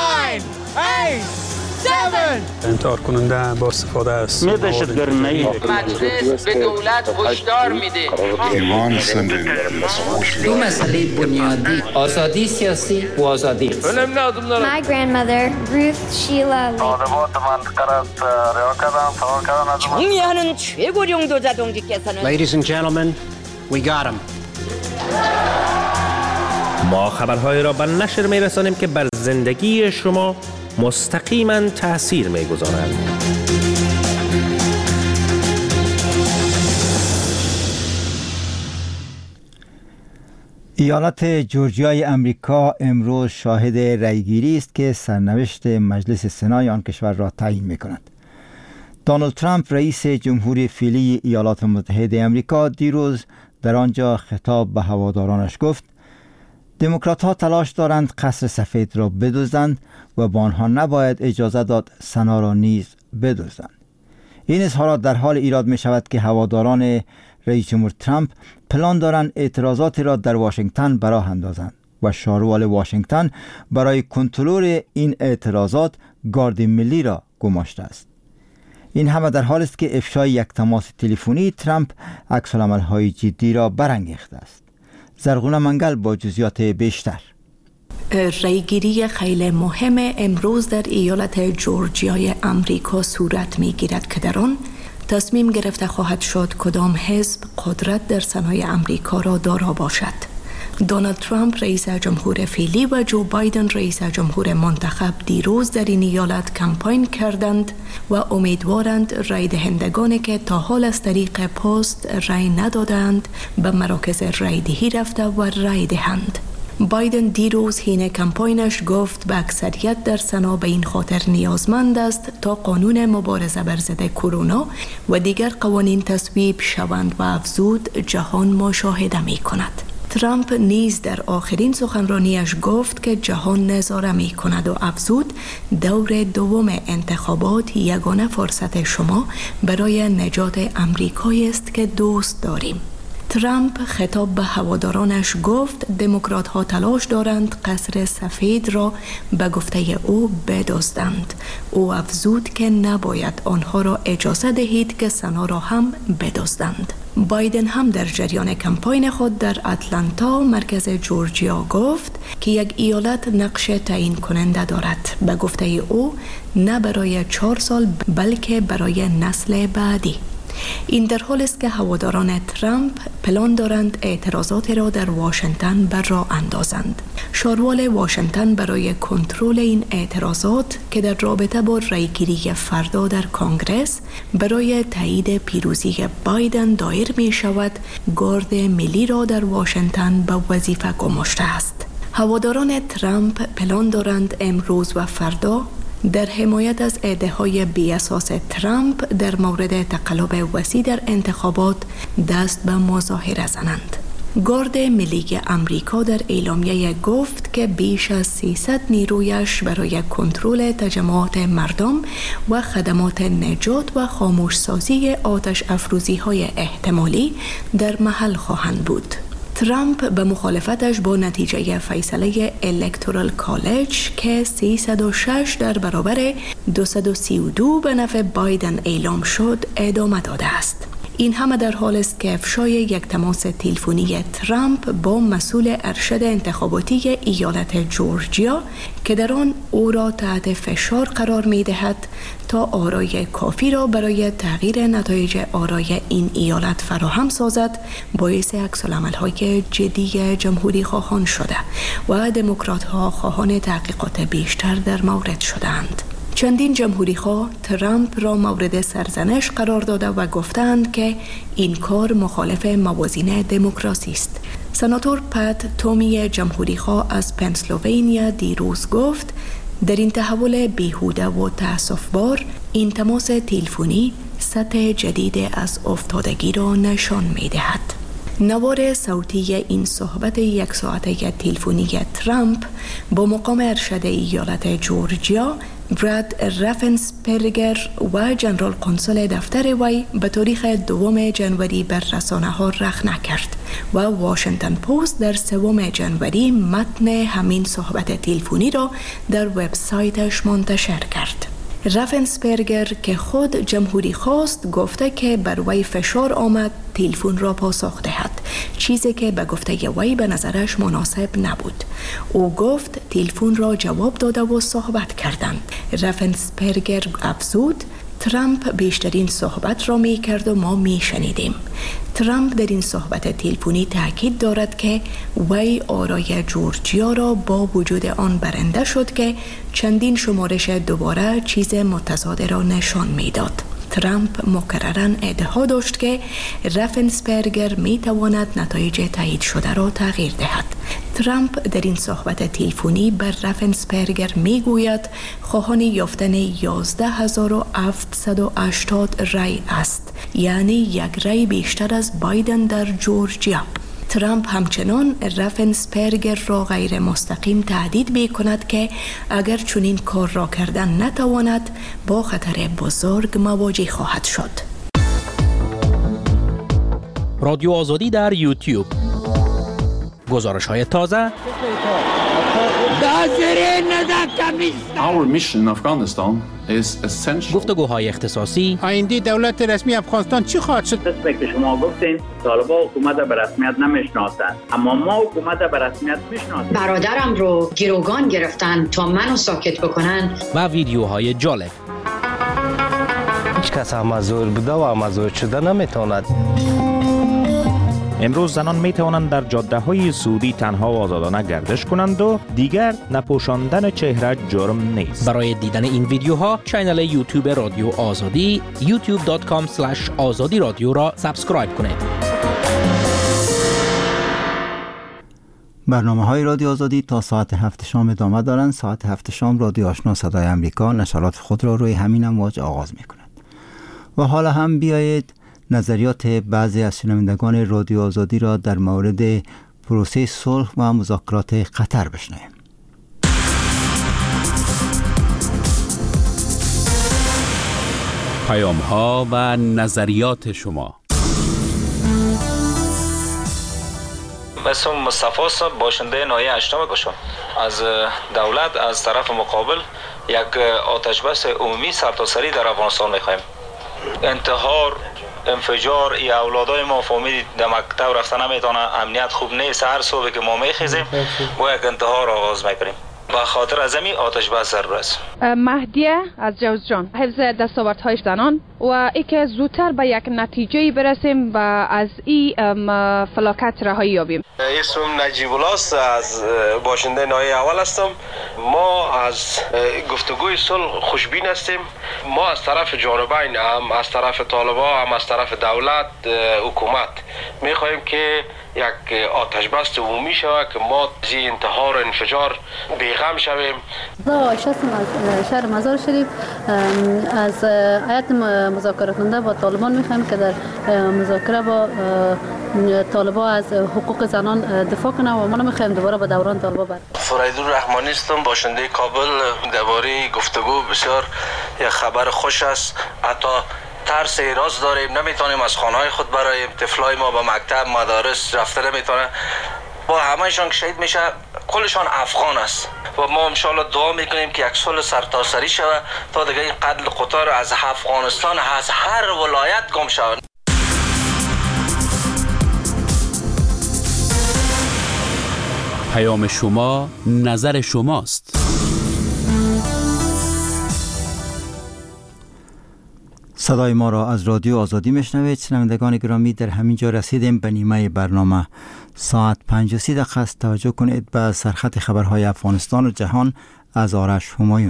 انتحار کننده با استفاده است. مجلس به دولت هشدار میده. دو مسئله بنیادی، آزادی سیاسی و آزادی اقتصادی. My grandmother Ruth Sheila 정의하는 최고령도 자동직께서는 Ladies and gentlemen, we got him. ما خبرهای را به نشر میرسانیم که بر زندگی شما مستقیما تأثیر میگذارند. ایالت جورجیای امریکا امروز شاهد رأیگیری است که سرنوشت مجلس سنای آن کشور را تعیین می‌کند. دونالد ترامپ رئیس جمهوری فعلی ایالات متحده امریکا دیروز در آنجا خطاب به هوادارانش گفت دموکرات ها تلاش دارند قصر سفید را بدزدند و با آنها نباید اجازه داد سنا را نیز بدزدند. این اظهارات در حال ایراد می شود که هواداران رئیس جمهور ترامپ پلان دارند اعتراضاتی را در واشنگتن براه اندازند و شاروال واشنگتن برای کنترل این اعتراضات گارد ملی را گماشته است. این همه در حالی است که افشای یک تماس تلفنی ترامپ عکس‌العمل‌های جدی را برانگیخته است. زرغونه منگل با جزئیات بیشتر. رأیگیری خیلی مهم امروز در ایالت جورجیای امریکا صورت می‌گیرد که در آن تصمیم گرفته خواهد شد کدام حزب قدرت در سنای امریکا را دارا باشد. دونالد ترامپ رئیس جمهور فعلی و جو بایدن رئیس جمهور منتخب دیروز در این ایالت کمپاین کردند و امیدوارند رای دهندگانی که تا حال از طریق پست رای ندادند به مراکز رای دهی رفته و رای دهند. بایدن دیروز حین کمپاینش گفت به اکثریت در سنا به این خاطر نیازمند است تا قانون مبارزه بر ضد کرونا و دیگر قوانین تصویب شوند و افزود جهان مشاهده می کند. ترامپ نیز در آخرین سخنرانیش گفت که جهان نظاره می کند و افزود دور دوم انتخابات یگانه فرصت شما برای نجات امریکایی است که دوست داریم. ترامپ خطاب به هوادارانش گفت دموکرات ها تلاش دارند قصر سفید را به گفته او بدزدند. او افزود که نباید آنها را اجازه دهید که سنا را هم بدزدند. بایدن هم در جریان کمپاین خود در اتلانتا مرکز جورجیا گفت که یک ایالت نقش تعیین کننده دارد. به گفته او نه برای چهار سال بلکه برای نسل بعدی. این در حال است که هواداران ترامپ پلان دارند اعتراضات را در واشنگتن بر راه اندازند. شاروال واشنگتن برای کنترل این اعتراضات که در رابطه با رأیگیری فردا در کنگره برای تایید پیروزی بایدن دایر می شود، گارد ملی را در واشنگتن به وظیفه گماشته است. هواداران ترامپ پلان دارند امروز و فردا در حمایت از ادعاهای بی‌اساس ترامپ در مورد تقلب وسیع در انتخابات دست به مظاهره زنند. گارد ملی امریکا در اعلامیه گفت که بیش از سیصد نیرویش برای کنترل تجمعات مردم و خدمات نجات و خاموشسازی آتش افروزی های احتمالی در محل خواهند بود. ترامپ به مخالفتش با نتیجه فیصله الکتورال کالج که سیصد و شش در برابر دویست و سی و دو به نفع بایدن اعلام شد ادامه داده است. این همه در حال است که افشای یک تماس تلفنی ترامپ با مسئول ارشد انتخاباتی ایالت جورجیا که در آن او را تحت فشار قرار می دهد تا آرای کافی را برای تغییر نتایج آرای این ایالت فراهم سازد، باعث عکس‌العمل‌های جدی جمهوری خواهان شده و دموکرات ها خواهان تحقیقات بیشتر در مورد شدند. چندین جمهوری خواه ترامپ را مورد سرزنش قرار داده و گفتند که این کار مخالف موازین دموکراسی است. سناتور پت تومی جمهوری خواه از پنسیلوانیا دیروز گفت در این تحول بیهوده و تأسف‌بار این تماس تلفنی سطح جدید از افتادگی را نشان می دهد. نوار صوتی این صحبت یک ساعته تلفنی ترامپ با مقام ارشد ایالت جورجیا براد رافنسپرگر و جنرال قنصل دفتر وی به تاریخ دوم جنوری بر رسانه ها رخنه کرد و واشنگتن پست در سوم جنوری متن همین صحبت تلفنی را در وبسایتش منتشر کرد. رافنسپرگر که خود جمهوری خواست گفته که بر وی فشار آمد تلفن را پاسخ دهد، چیزی که به گفته وی به نظرش مناسب نبود. او گفت تلفن را جواب داده و صحبت کردند. رافنسپرگر افزود ترامپ بیشترین صحبت را می کرد و ما می شنیدیم. ترامپ در این صحبت تلفنی تاکید دارد که وی آرای جورجیا را با وجود آن برنده شد که چندین شمارش دوباره چیز متضاد را نشان می داد. ترامپ مکرراً ادعا داشت که رافنسپرگر می تواند نتایج تایید شده را تغییر دهد. ترامپ در این صحبت تلفنی بر رافنسپرگر می گوید خواهان یافتن یازده هزار و هفتصد و هشتاد رای است، یعنی یک رای بیشتر از بایدن در جورجیا. ترامپ همچنان رافنسپرگر را غیر مستقیم تهدید می کند که اگر چنین کار را کردن نتواند با خطر بزرگ مواجه خواهد شد. رادیو آزادی در یوتیوب. گزارش های تازه. Our mission in Afghanistan is essential. گفتگوهای اختصاصی. آینده دولت رسمی افغانستان چی خواهد شد؟ قسمی که شما گفتین طالبان حکومت به رسمیت نمیشناسند، اما ما حکومت به رسمیت میشناسیم. برادرم رو گروگان گرفتن تا منو ساکت بکنن. و ویدیوهای جالب. هیچ کس مزور بوده و مزور شده نمیتواند. امروز زنان می توانند در جاده های سعودی تنها و آزادانه گردش کنند و دیگر نپوشاندن چهره جرم نیست. برای دیدن این ویدیوها کانال یوتیوب رادیو آزادی یوتیوب دات کام اسلش آزادی رادیو را سابسکرایب کنید. برنامه های رادیو آزادی تا ساعت هفت شام ادامه دارند. ساعت هفت شام رادیو آشنا صدای امریکا نشرات خود را روی همین امواج آغاز می کند. و حالا هم بیایید نظریات بعضی از شنوندگان رادیو آزادی را در مورد پروسه صلح و مذاکرات قطر بشنویم. پیام ها و نظریات شما. اسم مصطفی است، باشنده ناحیه هشتم گشم. از دولت از طرف مقابل یک آتش بس عمومی سرتاسری در افغانستان می‌خوایم. انتحار، انفجار، ای اولادای ما فهمیدید در مکتب رفتن نمیتونه، امنیت خوب نیست، هر صبح که ما میخیزیم با یک انتحار آغاز میکنیم. به خاطر از این آتش بس ضرور است. مهدیه از جوزجان، حفظ دستاوردهای زنان و ای که زودتر به یک نتیجه برسیم و از این فلاکت رهایی یابیم. اسمم نجیب الله است، از باشنده ناحیه اول هستم. ما از گفتگوی صلح خوشبین هستیم. ما از طرف جانبین، هم از طرف طالبان هم از طرف دولت حکومت میخواهیم که یک آتش بس عمومی شود که ما از انتحار و انفجار بیغم شویم. عایشه هستم از شهر مزار شریف. از هیئت مذاکره کننده با طالبان میخوایم که در مذاکره با طالبان از حقوق زنان دفاع کنه و ما نمیخوایم دوباره به دوران طالبان بر. فریدون رحمانی هستم، باشنده کابل. درباره گفتگو بسیار یک خبر خوش است. حتی ترس ایراز داریم، نمیتونیم از خانه‌های خود برایم، طفلای ما به مکتب مدارس رفته نمیتونه. با همه‌شان که شهید میشه کلشان افغان است و ما انشالله دعا میکنیم که یک صلح سرتاسری شود تا دیگه این قتل قطار از افغانستان از هر ولایت گم شود. پیام شما نظر شماست. صدای ما را از رادیو آزادی میشنوید. شنوندگان گرامی، در همین جا رسیدیم به نیمه برنامه. ساعت پنج و سی دقیقه است. توجه کنید به سرخط خبرهای افغانستان و جهان از آرش همایون.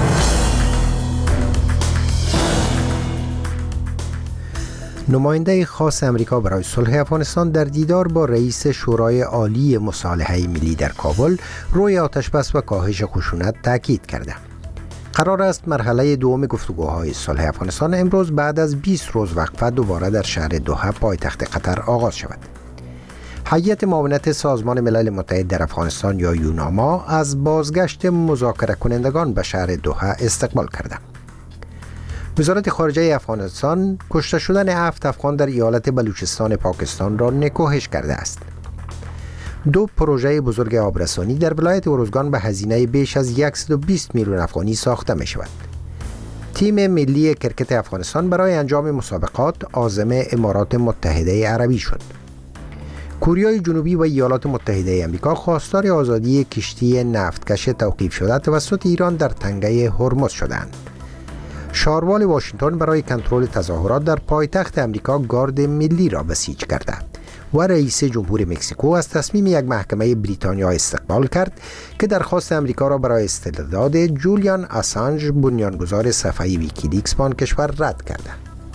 نماینده خاص امریکا برای صلح افغانستان در دیدار با رئیس شورای عالی مصالحه ملی در کابل روی آتش‌بس و کاهش خشونت تاکید کرده. قرار است مرحله دوم گفتگوهای صلح افغانستان امروز بعد از بیست روز وقفه دوباره در شهر دوحه پایتخت قطر آغاز شود. هیئت معاونت سازمان ملل متحد در افغانستان یا یوناما از بازگشت مذاکره کنندگان به شهر دوحه استقبال کرده. وزارت خارجه افغانستان کشته شدن هفت افغان در ایالت بلوچستان پاکستان را نکوهش کرده است. دو پروژه بزرگ آبرسانی در ولایت اروزگان به هزینه بیش از صد و بیست میلیون افغانی ساخته می شود. تیم ملی کرکت افغانستان برای انجام مسابقات عازم امارات متحده عربی شد. کره جنوبی و ایالات متحده آمریکا خواستار آزادی کشتی نفتکش توقیف شده توسط ایران در تنگه هرمز شدند. شاروال واشنگتن برای کنترل تظاهرات در پایتخت آمریکا گارد ملی را بسیج کرده و رئیس جمهور مکزیکو از تصمیم یک محکمه بریتانیا استقبال کرد که درخواست آمریکا را برای استرداد جولیان آسانژ بنیانگذار صفحه ویکیلیکس به آن کشور رد کرده.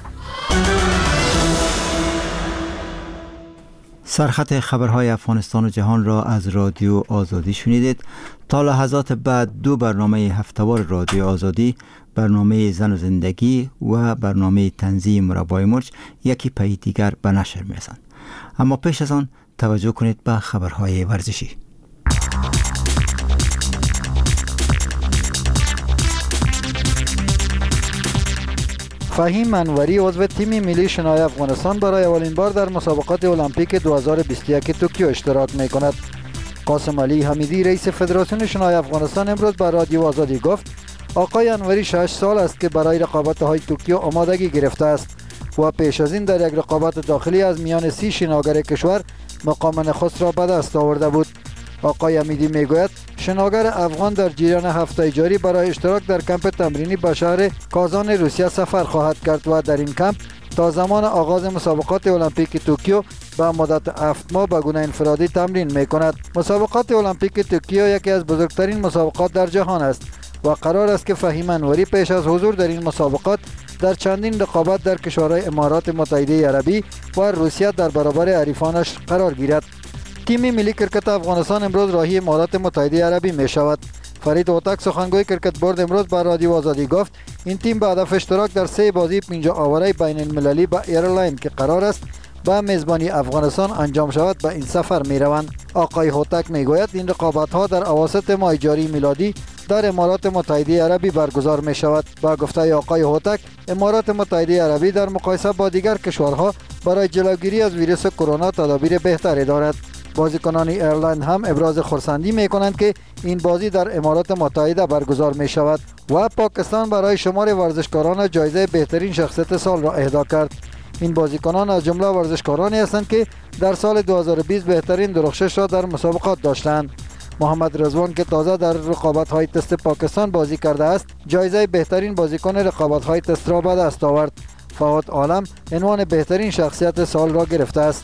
سرخط خبرهای افغانستان و جهان را از رادیو آزادی شنیدید. تا لحظات بعد دو برنامه هفته‌وار رادیو آزادی، برنامه زن و زندگی و برنامه تنزیه مربای مرج یکی پی دیگر به نشر می‌رسند. اما پیش از آن توجه کنید به خبرهای ورزشی. فهیم انوری عضو تیم ملی شنای افغانستان برای اولین بار در مسابقات المپیک دو هزار و بیست و یک توکیو اشتراک می‌کند. قاسم علی حمیدی رئیس فدراسیون شنای افغانستان امروز به رادیو آزادی گفت آقای انوری شش سال است که برای رقابت‌های توکیو آمادگی گرفته است و پیش از این در یک رقابت داخلی از میان سی شناگر کشور مقام نخست را به دست آورده بود. آقای حمیدی میگوید شناگر افغان در جریان هفته جاری برای اشتراک در کمپ تمرینی به شهر کازان روسیه سفر خواهد کرد و در این کمپ تا زمان آغاز مسابقات المپیک توکیو به مدت هفت ماه به گونه انفرادی تمرین میکند. مسابقات المپیک توکیو یکی از بزرگترین مسابقات در جهان است و قرار است که فهیم انوری پیش از حضور در این مسابقات در چندین رقابت در کشورهای امارات متحده عربی و روسیه در برابر حریفانش قرار گیرد. تیم ملی کرکت افغانستان امروز راهی امارات متحده عربی می شود. فرید هوتک سخنگوی کرکت بورد امروز به رادیو آزادی گفت این تیم به هدف اشتراک در سه بازی پنج آوره بین المللی با ایرلاین که قرار است با میزبانی افغانستان انجام شود به این سفر می روند. آقای هوتک می گوید این رقابت ها در اواسط ماه جاری میلادی در امارات متحده عربی برگزار می شود. با گفته آقای هوتک امارات متحده عربی در مقایسه با دیگر کشورها برای جلوگیری از ویروس کرونا تدابیر بهتری دارد. بازیکنان ایرلند هم ابراز خرسندی می کنند که این بازی در امارات متحده برگزار می شود و پاکستان برای شمار ورزشکاران جایزه بهترین شخصیت سال را اهدا کرد. این بازیکنان از جمله ورزشکارانی هستند که در سال دو هزار و بیست بهترین درخشش را در مسابقات داشتند. محمد رضوان که تازه در رقابت‌های تست پاکستان بازی کرده است، جایزه بهترین بازیکن رقابت‌های تست را به دست آورد. فهد عالم عنوان بهترین شخصیت سال را گرفته است.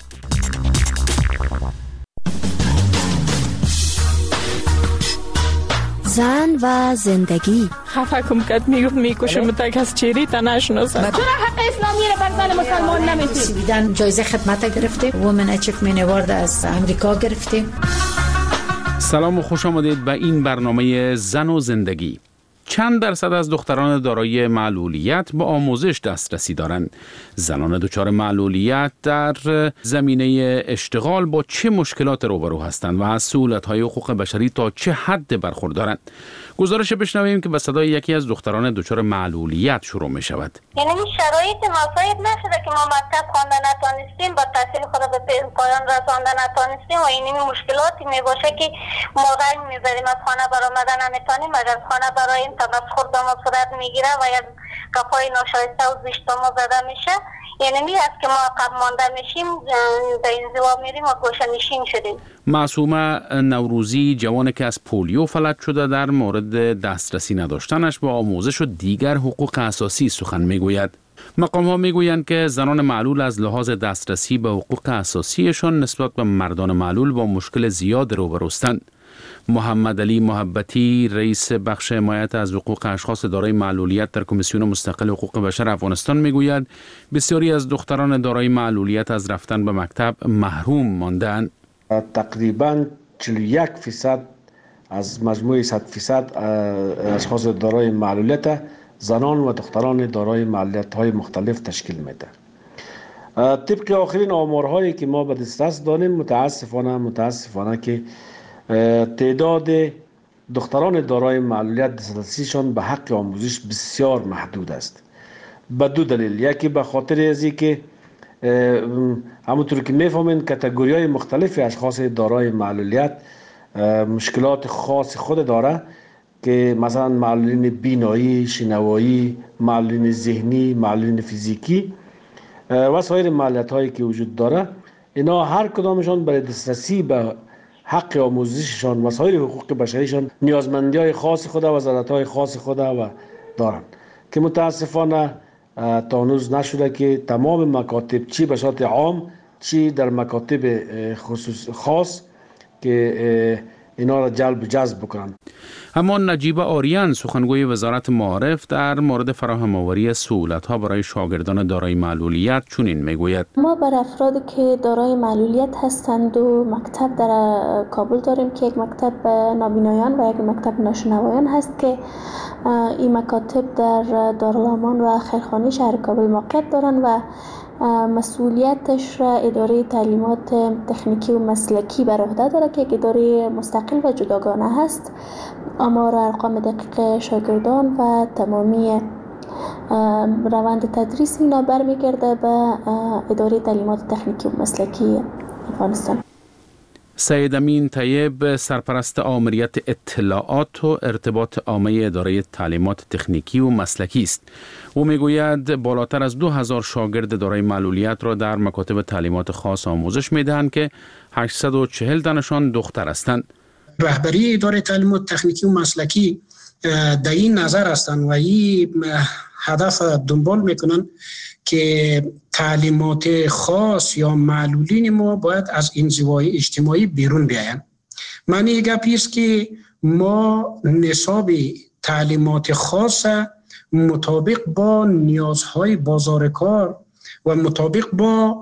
زن و زندگی. خفه کم کد میگفت میکشم تک از چیری تا نشناسم. چرا حق اسلامی را بر زن مسلمان نمیدید؟ سویدن جایزه خدمت گرفته، وومن اچیومنت اوارد از امریکا گرفته. سلام و خوش آمدید به این برنامه زن و زندگی. چند درصد از دختران دارای معلولیت به آموزش دسترسی دارند؟ زنان دچار معلولیت در زمینه اشتغال با چه مشکلات روبرو هستند و از سهولت‌های حقوق بشری تا چه حد برخوردارند؟ گزارش بشنویم که به صدای یکی از دختران دچار معلولیت شروع می شود. یعنی شرایط مساعد نشده که ما مکتب خوانده نتوانستیم، با تحصیل خود به پایان رسانده نتوانستیم و این مشکلاتی می باشه که ما غنگ می‌زدیم از خانه برآمدن نمیتونیم، از خانه برای این تمسخر به ما صورت میگیره و یک گپای ناشایسته و زشت ما زده میشه. یعنی می است که ما عقب مانده میشیم، به انزوا میریم و گوشه‌نشین شدیم. معصومه نوروزی، جوانی که از پولیو فلج شده، در مورد دسترسی نداشتنش به آموزش و دیگر حقوق اساسی سخن میگوید. مقام ها میگویند که زنان معلول از لحاظ دسترسی به حقوق اساسیشان نسبت به مردان معلول با مشکل زیاد روبروستند. محمد علی محبتی، رئیس بخش حمایت از حقوق اشخاص دارای معلولیت در کمیسیون مستقل حقوق بشر افغانستان میگوید بسیاری از دختران دارای معلولیت از رفتن به مکتب محروم مانده‌اند. تقریباً چهل و یک درصد از مجموع صد درصد اشخاص دارای معلولیت زنان و دختران دارای معلولیت‌های مختلف تشکیل میده. طبق آخرین آمارهایی که ما به دسترس داریم، متاسفانه متاسفانه که تعداد دختران دارای معلولیت دسترسیشان به حق آموزش بسیار محدود است. به دو دلیل. یکی به خاطر از اینکه همونطور که میفهمین کاتگوری‌های مختلف اشخاص دارای معلولیت مشکلات خاص خود داره، که مثلا معلولین بینایی، شنوایی، معلولین ذهنی، معلولین فیزیکی و سایر معلولیت‌هایی که وجود داره، اینا هر کدامشان برای دسترسی به حق آموزششان و سایر حقوق بشریشان نیازمندی‌های خاص خود و ضرورت‌های خاص خود و دارند که متاسفانه تا هنوز نشده که تمام مکاتب، چی به صورت عام چی در مکاتب خصوص خاص، که اینا را جلب جذب بکنند. اما نجیبه آریان، سخنگوی وزارت معارف، در مورد فراهم آوری سهولت‌ها برای شاگردان دارای معلولیت چنین میگوید: ما بر افرادی که دارای معلولیت هستند و مکتب در کابل داریم که یک مکتب نابینایان و یک مکتب ناشنوایان هست که این مکاتب در دارالامان و خیرخانی شهر کابل موقعیت دارند و مسئولیتش را اداره تعلیمات تکنیکی و مسلکی بر عهده داره که یک اداره مستقل و جداگانه هست. آمار ارقام دقیق شاگردان و تمامی روند تدریس اینا برمیگرده به اداره تعلیمات تکنیکی و مسلکی افغانستان. سید امین طیب، سرپرست آمریت اطلاعات و ارتباط عامه اداره تعلیمات تکنیکی و مسلکی است. او میگوید بالاتر از دو هزار شاگرد دارای معلولیت را در مکاتب تعلیمات خاص آموزش میدهند که هشتصد و چهل تنشان دختر هستند. رهبری اداره تعلیمات تکنیکی و مسلکی در این نظر هستند و این هدف دنبال میکنن که تعلیمات خاص یا معلولین ما باید از انزوای اجتماعی بیرون بیاین. معنی گپی است که ما نصاب تعلیمات خاص مطابق با نیازهای بازار کار و مطابق با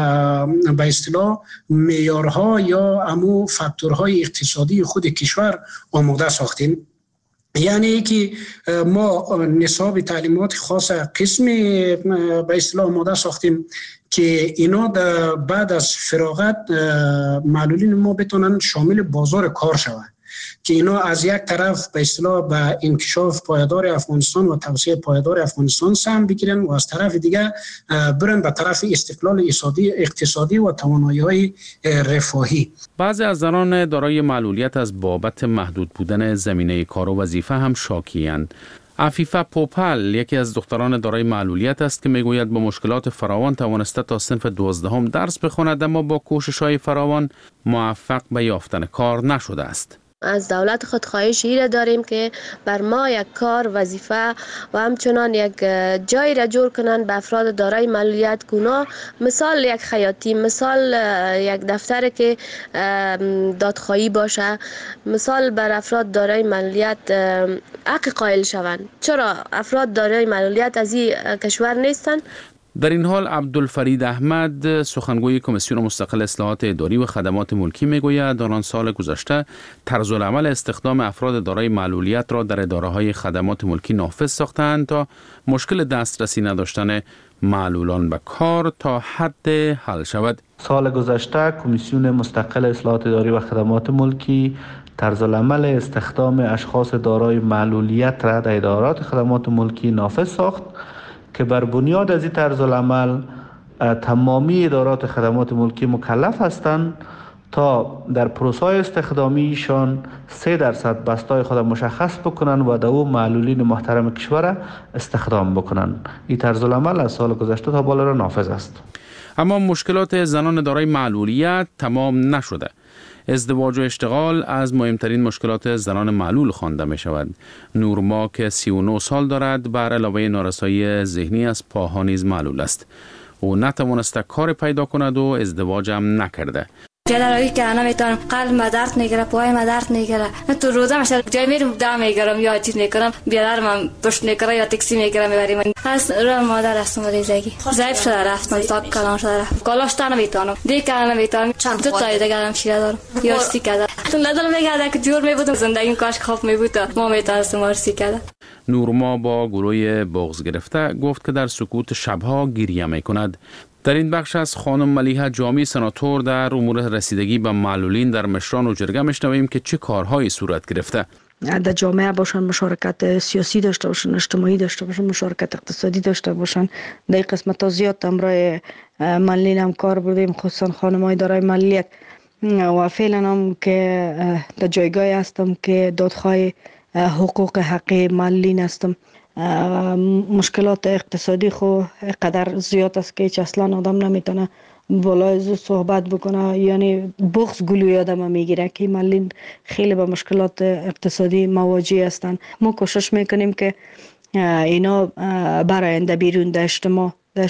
به اصطلاح معیارها یا امو فاکتورهای اقتصادی خود کشور آماده ساختیم. یعنی که ما نصاب تعلیمات خاص قسم به اصطلاح آماده ساختیم که اینا بعد از فراغت معلولین ما بتونن شامل بازار کار شوند، که اینا از یک طرف به اصطلاح به انکشاف پایدار افغانستان و توسعه پایدار افغانستان سهم بگیرن و از طرف دیگه برن به طرف استقلال اقتصادی اقتصادی و توانایی‌های رفاهی. بعضی از زنان دارای معلولیت از بابت محدود بودن زمینه کار و وظیفه هم شاکی‌اند. عفیفه پوپل یکی از دختران دارای معلولیت است که میگوید با مشکلات فراوان توانسته تا صنف دوازدهم درس بخواند، اما با کوشش‌های فراوان موفق به یافتن کار نشده است. از دولت خود خواهش را داریم که بر ما یک کار، وظیفه و همچنان یک جایی را جور کنند به افراد دارای معلولیت گونه، مثال یک خیاطی، مثال یک دفتر که دادخواهی باشه، مثال بر افراد دارای معلولیت حق قائل شوند. چرا افراد دارای معلولیت از این کشور نیستند؟ در این حال عبدالفرید احمد، سخنگوی کمیسیون مستقل اصلاحات اداری و خدمات ملکی میگوید آنان سال گذشته طرز العمل استخدام افراد دارای معلولیت را در اداره‌های خدمات ملکی نافذ ساختند تا مشکل دسترسی نداشتن معلولان به کار تا حد حل شود. سال گذشته کمیسیون مستقل اصلاحات اداری و خدمات ملکی طرز العمل استخدام اشخاص دارای معلولیت را در ادارات خدمات ملکی نافذ ساخت که بر بنیاد از این طرز العمل تمامی ادارات خدمات ملکی مکلف هستند تا در پروسای استخدامیشان سه درصد بستای خود مشخص بکنن و در او معلولین محترم کشور استخدام بکنن. این طرز العمل از سال گذشته تا بالا را نافذ است. اما مشکلات زنان دارای معلولیت تمام نشده. ازدواج و اشتغال از مهمترین مشکلات زنان معلول خوانده می شود. نورما که سی و نه سال دارد بر علاوه نارسایی ذهنی از پاها نیز معلول است. او نتوانسته کار پیدا کند و ازدواج هم نکرده. جلالایی که انا میتونم قلب ما درد میگیره، پای ما درد میگیره. تو روزا میشه جای میرم دم میگیرم یا چیز میکنم، بیادر من پشت میکنه یا تاکسی میگیرم میبریم. از رو مادر هستم ریزگی. ضعیف شده رفتم تا کلام شده رفت. کلاش تا نمیتونم. دیگه کلام نمیتونم. دو تا دیگه هم شیره دارم. یا سی کده. تو ندارم میگه که جور میبودم زندگی کاش خوب میبود. ما میتونستم ورسی کده. نورما با گروه بغض گرفته گفت که در سکوت شبها گریه میکند. در این بخش از خانم ملیحه جامی سناتور در امور رسیدگی به معلولین در مشران و جرگه میشنویم که چه کارهایی صورت گرفته. در جامعه باشن، مشارکت سیاسی داشته باشن، اجتماعی داشته باشن، مشارکت اقتصادی داشته باشن. در این قسمت ها زیاد امرای معلولین هم کار بردیم، خصوصا خانم‌های دارای معلولیت و فعلا هم که در جایگاه هستم که دادخواه حقوق حقی معلولین هستم. مشکلات اقتصادی خو قدر زیاد است که هیچ اصلا آدم نمیتونه بالای زو صحبت بکنه، یعنی بغض گلوی آدم میگیره که معلولین خیلی با مشکلات اقتصادی مواجه هستند. ما کوشش میکنیم که اینا برای آینده بیرون در اجتماع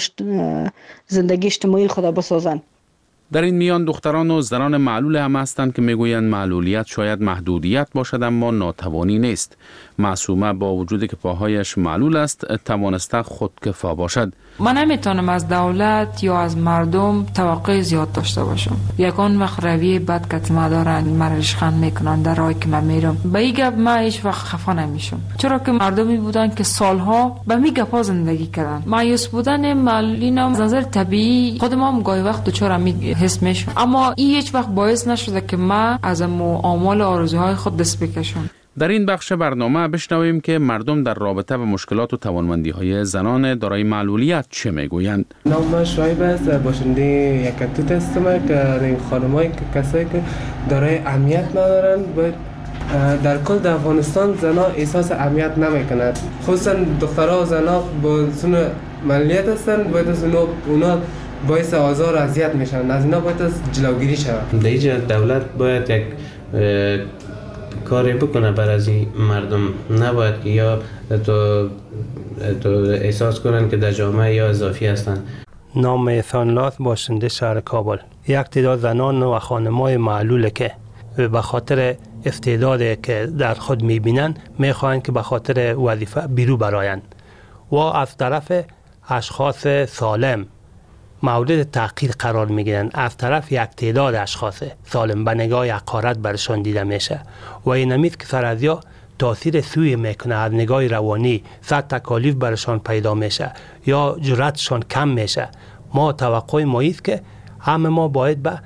زندگی اجتماعی خود بسازن. در این میان دختران و زنان معلول هم هستند که میگویند معلولیت شاید محدودیت باشد اما ناتوانی نیست. معصومه با وجودی که پاهایش معلول است توانسته خودکفا باشد. من نمیتونم از دولت یا از مردم توقع زیاد داشته باشم. یکان وقت رویه بد که ما دارن مرا ریشخند میکنن در راهی که من میرم. به این گپ من هیچ وقت خفه نمیشم، چرا که مردمی بودن که سالها به می گپا زندگی کردن. مایوس بودن معلولینم از نظر طبیعی خودم هم گاهی وقت دچار می حس میشم، اما این هیچ وقت باعث نشده که من از آمال آرزوهای خود دست بکشم. در این بخش برنامه بشنویم که مردم در رابطه با مشکلات و توانمندی‌های زنان دارای معلولیت چه میگویند. نام شایب است، باشنده یک کتوت هستم که این خانمایی که کسایی که دارای اهمیت ندارن باید در کل در افغانستان زنا احساس اهمیت نمیکنند، خصوصا دخترها و زنا با سن معلولیت هستن، باید از اونا باعث آزار و اذیت میشن، از اینا باید از جلوگیری شود. در اینجا دولت باید یک کاری بکنه برای از این مردم، نباید که یا تو, تو احساس کنن که در جامعه یا اضافی هستن. نام احسان‌الله باشنده شهر کابل. یک تعداد زنان و خانم‌های معلول که به خاطر استعدادی که در خود می‌بینن می‌خواهند که به خاطر وظیفه بیرون برآیند و از طرف اشخاص سالم مورد تحقیر قرار میگیرن، از طرف یک تعداد اشخاص سالم به نگاه حقارت برشان دیده میشه و این همیست که سر از یا تاثیر سوی میکنه، از نگاه روانی صد تکالیف برشان پیدا میشه یا جرأتشان کم میشه. ما توقع ما است که همه ما باید به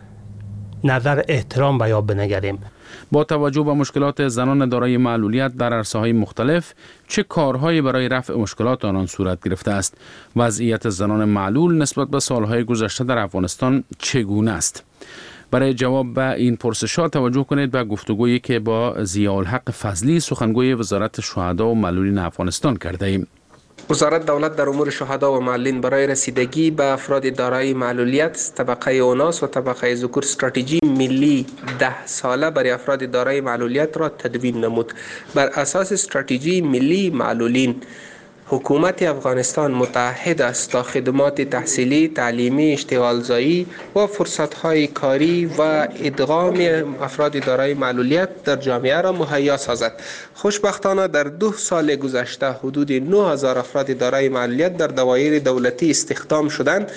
نظر احترام به یاد بنگریم. با توجه به مشکلات زنان دارای معلولیت در عرصه‌های مختلف چه کارهایی برای رفع مشکلات آنان صورت گرفته است؟ وضعیت زنان معلول نسبت به سالهای گذشته در افغانستان چگونه است؟ برای جواب به این پرسش‌ها توجه کنید به گفتگویی که با ضیاءالحق فضلی سخنگوی وزارت شهدا و معلولین افغانستان کرده ایم. وزارت دولت در امور شهدا و معلولین برای رسیدگی به افراد دارای معلولیت طبقه اوناس و طبقه ذکور استراتژی ملی ده ساله برای افراد دارای معلولیت را تدوین نمود. بر اساس استراتژی ملی معلولین حکومت افغانستان متعهد است تا خدمات تحصیلی، تعلیمی، اشتغالزایی و فرصت‌های کاری و ادغام افراد دارای معلولیت در جامعه را مهیا سازد. خوشبختانه در دو سال گذشته حدود نه هزار افراد دارای معلولیت در دوایر دولتی استخدام شدند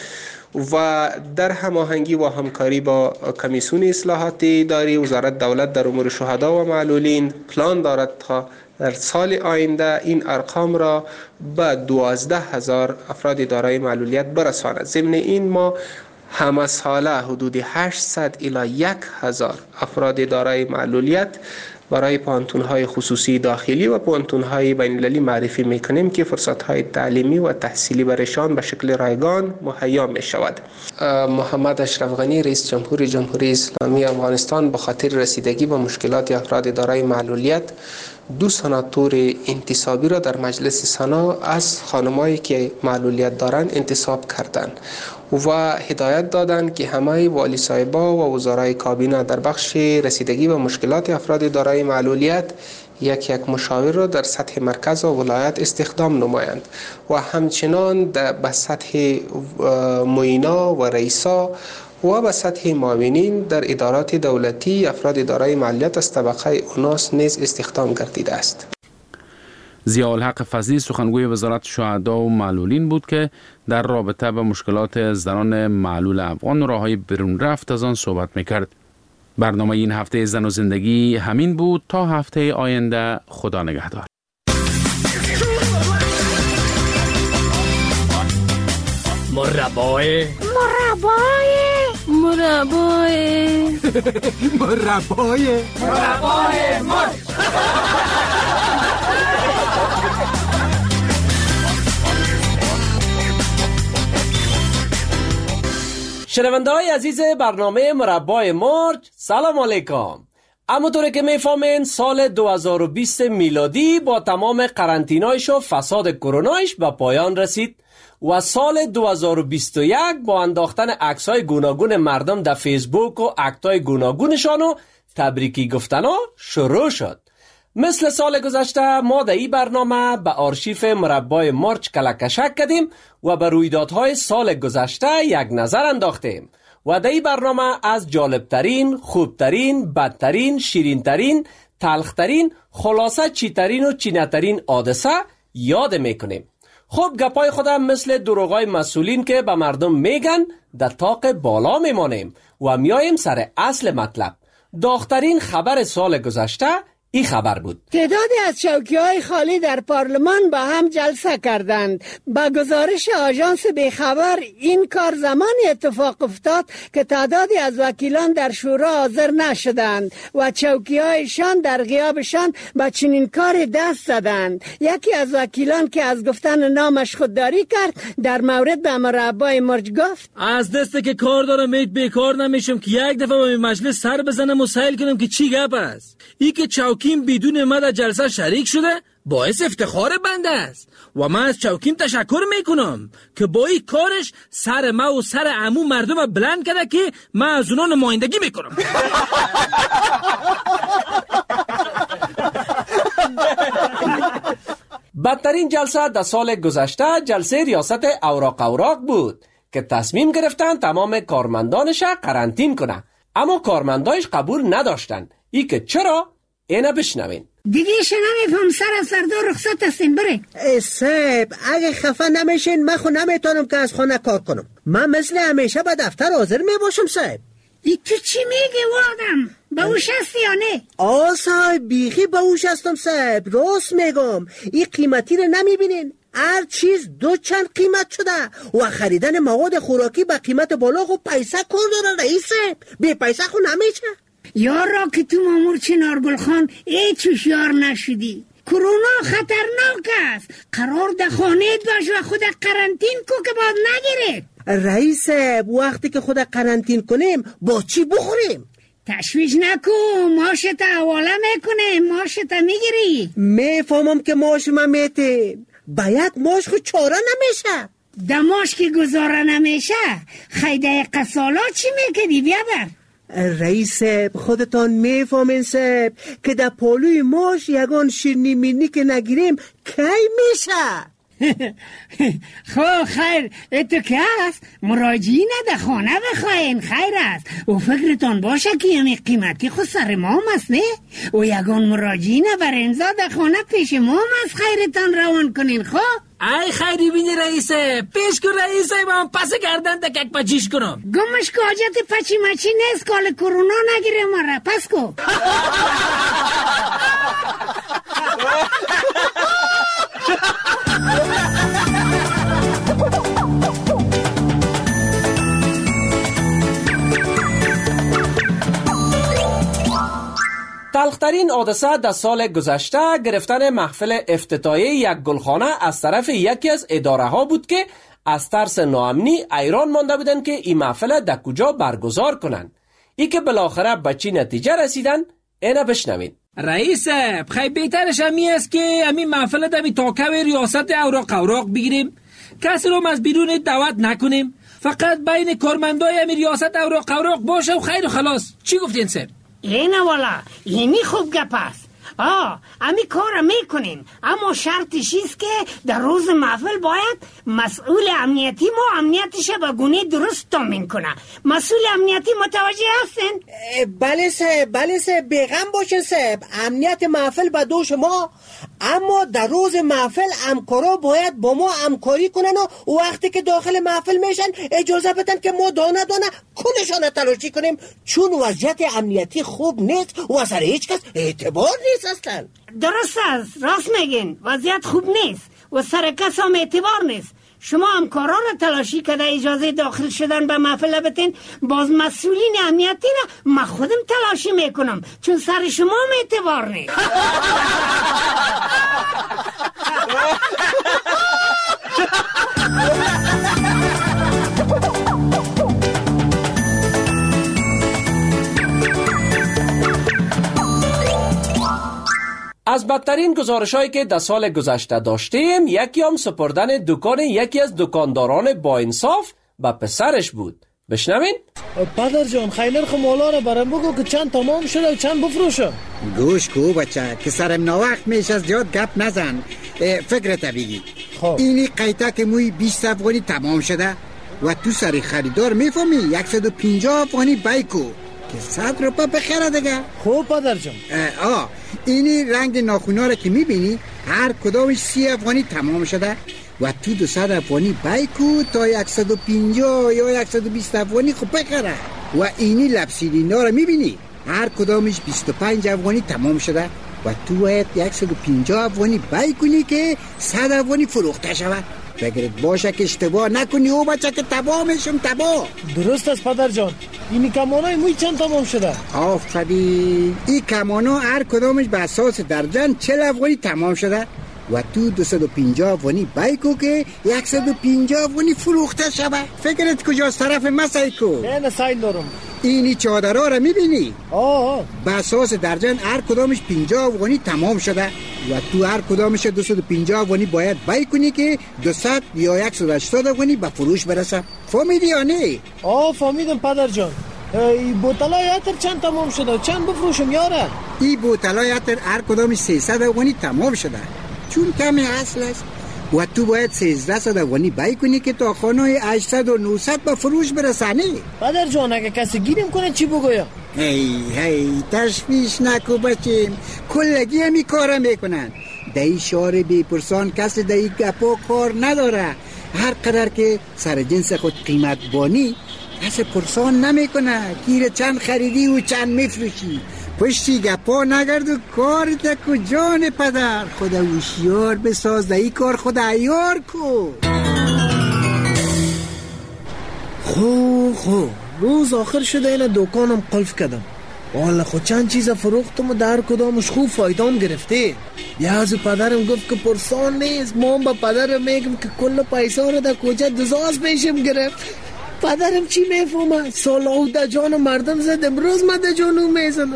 و در هماهنگی و همکاری با کمیسیون اصلاحات اداری وزارت دولت در امور شهدا و معلولین پلان دارد تا در سال آینده این ارقام را به دوازده هزار افراد دارای معلولیت برساند. ضمن این ما همه ساله حدود هشتصد الی یک هزار افراد دارای معلولیت برای پانتون‌های خصوصی داخلی و پانتون‌های بین‌المللی معرفی می‌کنیم که فرصت‌های تعلیمی و تحصیلی برایشان به شکل رایگان مهیا می‌شود. محمد اشرف غنی رئیس جمهور جمهوری اسلامی افغانستان به خاطر رسیدگی به مشکلات افراد دارای معلولیت دو سناتور انتصابی را در مجلس سنا از خانمایی که معلولیت دارند انتصاب کردند و هدایت دادند که همه والی صاحبا و وزرای کابینه در بخش رسیدگی به مشکلات افراد دارای معلولیت یک یک مشاور را در سطح مرکز و ولایت استخدام نمایند و همچنان به سطح معینا و رئیسا و به سطح معاونین در ادارات دولتی افراد دارای معلولیت از طبقه اوناس نیز استخدام گردیده است. ضیاءالحق فضلی سخنگوی وزارت شهدا و معلولین بود که در رابطه با مشکلات زنان معلول افغان و راههای برون رفت از آن صحبت میکرد. برنامه این هفته زن و زندگی همین بود. تا هفته آینده خدا نگهدار. مربای مربای مربای مربای مربای مرد. شنونده های عزیز برنامه مربای مرج، سلام علیکم. همونطوری که میفهمین سال دو هزار و بیست میلادی با تمام قرنطینایش و فساد کرونایش به پایان رسید و سال دو هزار و بیست و یک با انداختن عکس‌های گوناگون مردم در فیسبوک و اکتای گوناگونشان و تبریکی گفتنا شروع شد. مثل سال گذشته ما در این برنامه به آرشیف مربای مرج کلکشک کردیم و به رویدادهای سال گذشته یک نظر انداختیم و در این برنامه از جالبترین، خوبترین، بدترین، شیرینترین، تلخترین، خلاصه چیترین و چینترین حادثه یاد میکنیم. خب گپای خودم مثل دروغای مسئولین که به مردم میگن در طاق بالا میمانیم و میایم سر اصل مطلب. داغترین خبر سال گذشته این خبر بود. تعدادی از چوکی‌های خالی در پارلمان با هم جلسه کردند. با گزارش آژانس بیخبر این کار زمانی اتفاق افتاد که تعدادی از وکیلان در شورا حاضر نشدند و چوکی‌هایشان در غیابشان با چنین کار دست زدند. یکی از وکیلان که از گفتن نامش خودداری کرد در مورد به مربای مرج گفت: از دسته که کار دارم میت بیکار نمیشم که یک دفعه به مجلس سر بزنم و سائل کنم که چی گپ است. ای که چوکیم بدون ما در جلسه شریک شده باعث افتخار بنده است و من از چوکیم تشکر میکنم که با این کارش سر ما و سر عمو مردم بلند کرده که من از اونا نمایندگی میکنم. بدترین جلسه در سال گذشته جلسه ریاست اوراق اوراق بود که تصمیم گرفتن تمام کارمندانش قرنطین کنه، اما کارمندانش قبول نداشتن. ای که چرا؟ اینه بشنوین. دیگه ایش نمیفهم سر از سردار رخصت هستیم بره. صاحب اگه خفه نمیشین من خود نمیتونم که از خانه کار کنم. من مثل همیشه به دفتر حاضر میباشم صاحب. ای تو چی میگی وادم؟ به اوش هستی یا نه؟ آه صاحب بیخی به اوش هستم صاحب، راست میگم. این قیمتی رو نمیبینین؟ هر چیز دو چند قیمت شده و خریدن مواد خوراکی به قیمت بالا خب پیسه کار داره رئیس. بی پیسه خود نمیشه. یار را که تو مامور چنارگل خان ایچ هوشیار نشدی. کرونا خطرناک است. قرار در خانه باش و خود قرنطین کو که باید نگیرید. رئیس وقتی که خود قرنطین کنیم با چی بخوریم؟ تشویش نکو، ماشت حواله میکنه، ماشت میگیری. میفهمم که ماش من میته، باید ماش خود چاره نمیشه. دماش که گذاره نمیشه خیده قصالا چی میکنی بیادر؟ رئیس خودتان میفهمین صاحب که در پالوی ماش یگان شیرنی مینی که نگیریم کی میشه؟ خب خیر اتو که هست مراجعین در خانه بخواین خیر است و فکرتان باشه که یعنی قیمتی خود سر ما هم است نه؟ و یگان مراجعین بر امضا در خانه پیش ما هم است خیرتان روان کنین. خب ای خیری بینی رئیسه پیش کن رئیسه من پس گردن تکک پچیش کنم. گمش که حاجت پچی مچی نیست کال کرونا نگیره مرا پس کو. تلخترین بدترین حادثه در سال گذشته گرفتن محفل افتتاحیه یک گلخانه از طرف یکی از اداره ها بود که از ترس ناامنی ایران مانده بودن که این محفل در کجا برگزار کنن. ای که بالاخره به چی نتیجه رسیدن اینا بشنوید. رئیس خیلی بهترش همی است که همین محفل دمی تاکه ریاست اوراق اوراق بگیریم، کسی رو از بیرون دعوت نکنیم، فقط بین کارمندای همین ریاست اوراق اوراق باشه و خیر و خلاص. چی گفتین سر؟ اینه والا اینی خوب گپ است. آه امی کار میکنیم، اما شرطش است که در روز محفل باید مسئول امنیتی ما امنیتش به گونه درست تامین کنه. مسئول امنیتی متوجه هستین؟ بله صاحب، بله صاحب، بیغم باشین صاحب. امنیت محفل به دوش ما، اما در روز محفل همکارا باید با ما همکاری کنن و وقتی که داخل محفل میشن اجازه بدن که ما دانه دانه کلشان تلاشی کنیم، چون وضعیت امنیتی خوب نیست و اثر هیچ کس اعتبار نیست اصلا. درست است، راست میگین، وضعیت خوب نیست و سر کس هم اعتبار نیست. شما همکاران تلاشی کده اجازه داخل شدن به محفل بتین، باز مسئولین امنیتی را من خودم تلاشی میکنم، چون سر شما هم اعتبار نیست. از بدترین گزارش‌هایی که در سال گذشته داشتیم، یکی هم سپردن دکان یکی از دکانداران با انصاف به پسرش بود. بشنوین؟ پدر جان خیلی خو مولا را برام بگو که چند تمام شده و چند بفروشه. گوش کو بچه که سرم ناوقت میشه از زیاد گپ نزن، فکرت بگی. اینی قیتک موی بیست افغانی تمام شده و تو سری خریدار میفهمی صد و پنجاه افغانی بایکو که صد روپا بخره دیگه. خوب پدر جان. آه اینی رنگ ناخونا را که میبینی هر کدامش سی افغانی تمام شده و تو دو صد افغانی بایکو تا صد و پنجاه یا صد و بیست افغانی خوب بخره. و اینی لبسیلینا را میبینی هر کدامش بیست و پنج افغانی تمام شده و تو باید صد و پنجاه افغانی بایکنی که صد افغانی فروخته شود. فکرت باشه که اشتباه نکنی او بچه که تمامشم تباه. درست است پدر جان. اینی کمانای موی چند تمام شده؟ آفرین. این کمانا هر کدامش به اساس درجن چهل افغانی تمام شده و تو دویست و پنجاه افغانی بایکو که صد و پنجاه افغانی فروخته شود. فکرت کجاست طرف مسایکو؟ نه سایل دارم. اینی چادرها را میبینی؟ آه به اساس درجن هر کدامش پنجاه افغانی تمام شده و تو هر کدامش دویست و پنجاه افغانی باید بای کنی که دویست یا صد و هشتاد افغانی به فروش برسه. فهمیدی یا نه؟ آه فهمیدم پدر جان. این بوتلای عطر چند تمام شده و چند بفروشم یاره؟ این بوتلای عطر هر کدامش سیصد افغانی تمام شده چون کمی اصل است و تو باید سیزده افغانی بای کنی که تا خانه هشتصد و نهصد به فروش برسانی. پدر جان اگه کسی گیریم کنه چی بگویم؟ هی هی تشویش نکو بچیم، کلگی همی کارا میکنن. دایی شعار بی پرسان کسی دایی گپا کار نداره. هر قدر که سر جنس خود قیمت بانی کسی پرسان نمیکنه گیر چند خریدی و چند میفروشی. پشتی گپا نگرد و کار تکو جان پدر. خدا هوشیار بساز دایی کار خدا عیار کو. خو خو روز آخر شده این دکانم قلف کردم. والا خود چند چیز فروختم و در کدامش خوب فایدام گرفته. یه از پدرم گفت که پرسان نیست. ما هم با پدرم میگم که کل پیسا رو در کجا دزاز پیشم گرفت. پدرم چی میفهمه؟ سالا در جان مردم زد، امروز من در جانو میزنم.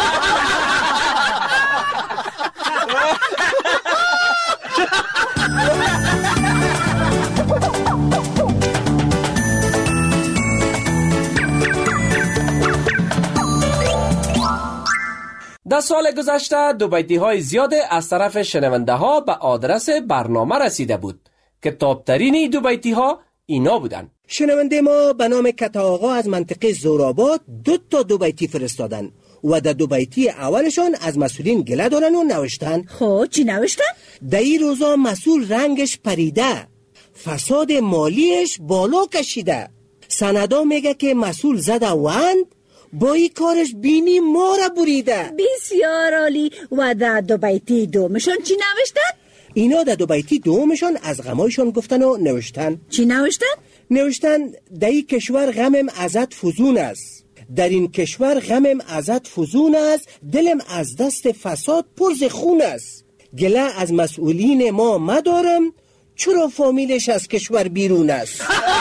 در سال گذشته دو بیتی های زیاد از طرف شنونده ها به آدرس برنامه رسیده بود که تابترین دو بیتی ها اینا بودن. شنونده ما به نام کتا آقا از منطقه زورآباد دو تا دو بیتی فرستادن و در دو بیتی اولشان از مسئولین گله دارن و نوشتن. خب چی نوشتن؟ در این روزا مسئول رنگش پریده، فساد مالیش بالا کشیده. سندا میگه که مسئول زده وند، با این کارش بینی ما را بریده. بسیار عالی. و در دو بیتی دومشان چی نوشتن؟ اینا در دو بیتی دومشان از غمایشان گفتن و نوشتن. چی نوشتن؟ نوشتن در این کشور غمم ازت فزون است، در این کشور غمم ازت فزون است، دلم از دست فساد پرز خون است. گله از مسئولین ما مدارم، چرا فامیلش از کشور بیرون است.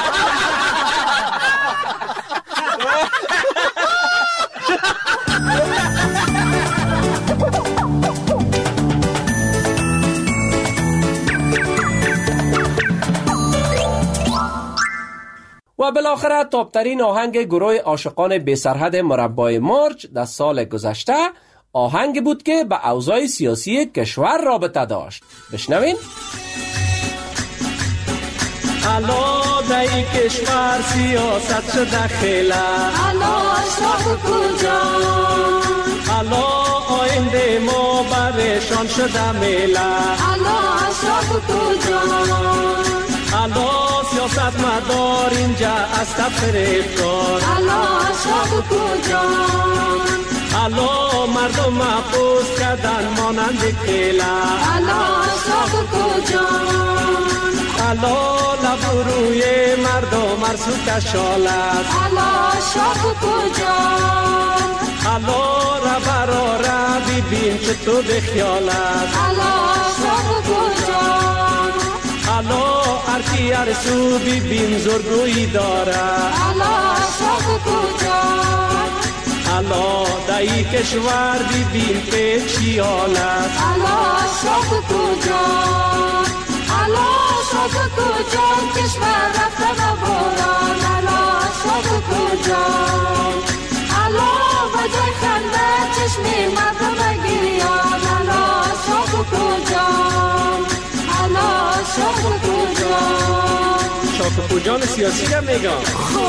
و بالاخره تاپترین آهنگ گروه عاشقان بی سرحد مربای مرج در سال گذشته آهنگ بود که به اوضاع سیاسی کشور رابطه داشت. بشنوین. حالا در این کشور سیاست شده خیله، حالا اشراق کجا، حالا آینده ما برشان شده میله، حالا اشراق کجا، حالا سیاست مدار اینجا از تفریب کار، حالا اشراق کجا، حالا مردم محبوس کردن مانند کیله، حالا اشراق کجا، حالا لب روی مردم مرسو کشالت، حالا اشراق کجا، حالا را برا را ببین چه تو بخیالت، حالا اشراق کجا، حالا ارکی ارسو ببین زرگوی داره، حالا اشراق کجا، حالا دایی کشور ببین که چی حالت، حالا اشراق کجا، حالا اشراق کجا، کشور رفته و باران، حالا اشراق کجا، حالا وجه خنده چشمی مردم گریان، حالا اشراق کجا، حالا اشراق کجا. شاکو جان سیاسی هم میگم.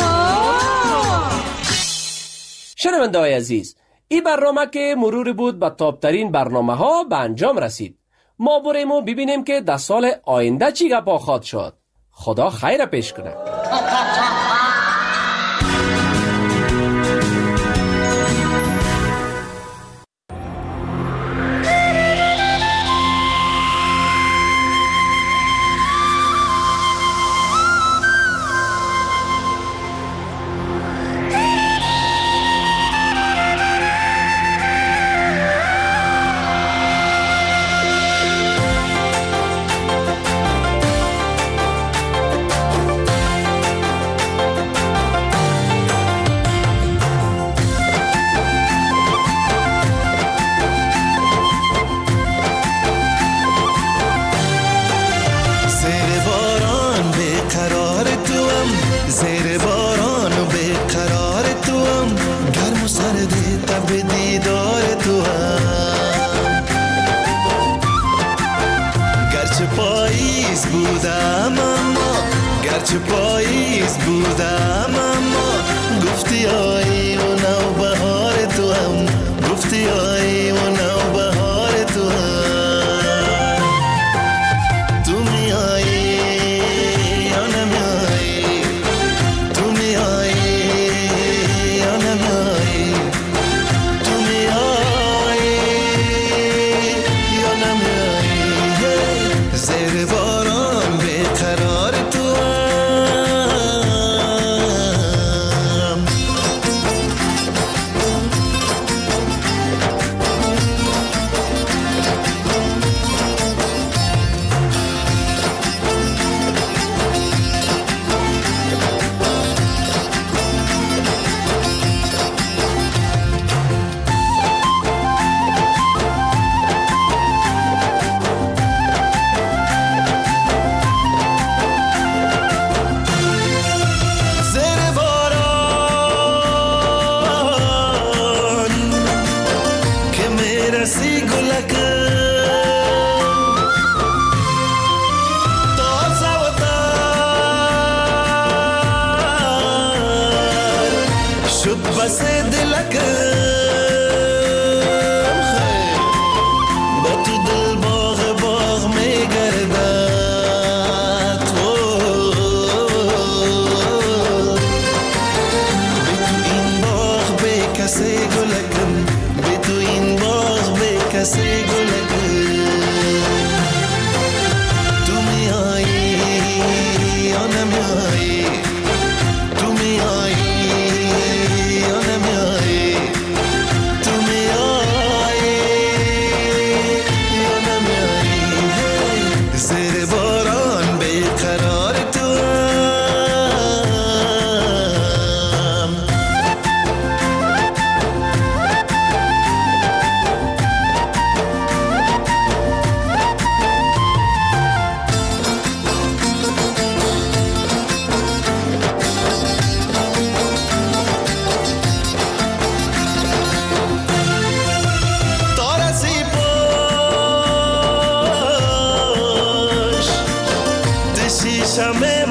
شنونده های عزیز، این برنامه که مروری بود به تاپترین برنامه ها به انجام رسید. ما بریم و ببینیم که در سال آینده چی گپا خواهد شد. خدا خیر پیش کنه. گرچه پاییز بودم اما گفتی آیی و نو بهار تو هم، گفتی آیی و نو بهار تو هم. تو می آیی یا نمی آیی، تو می آیی یا نمی آیی، تو می آیی یا نمی آیی. زیر باران بیقرار تو هم. شمع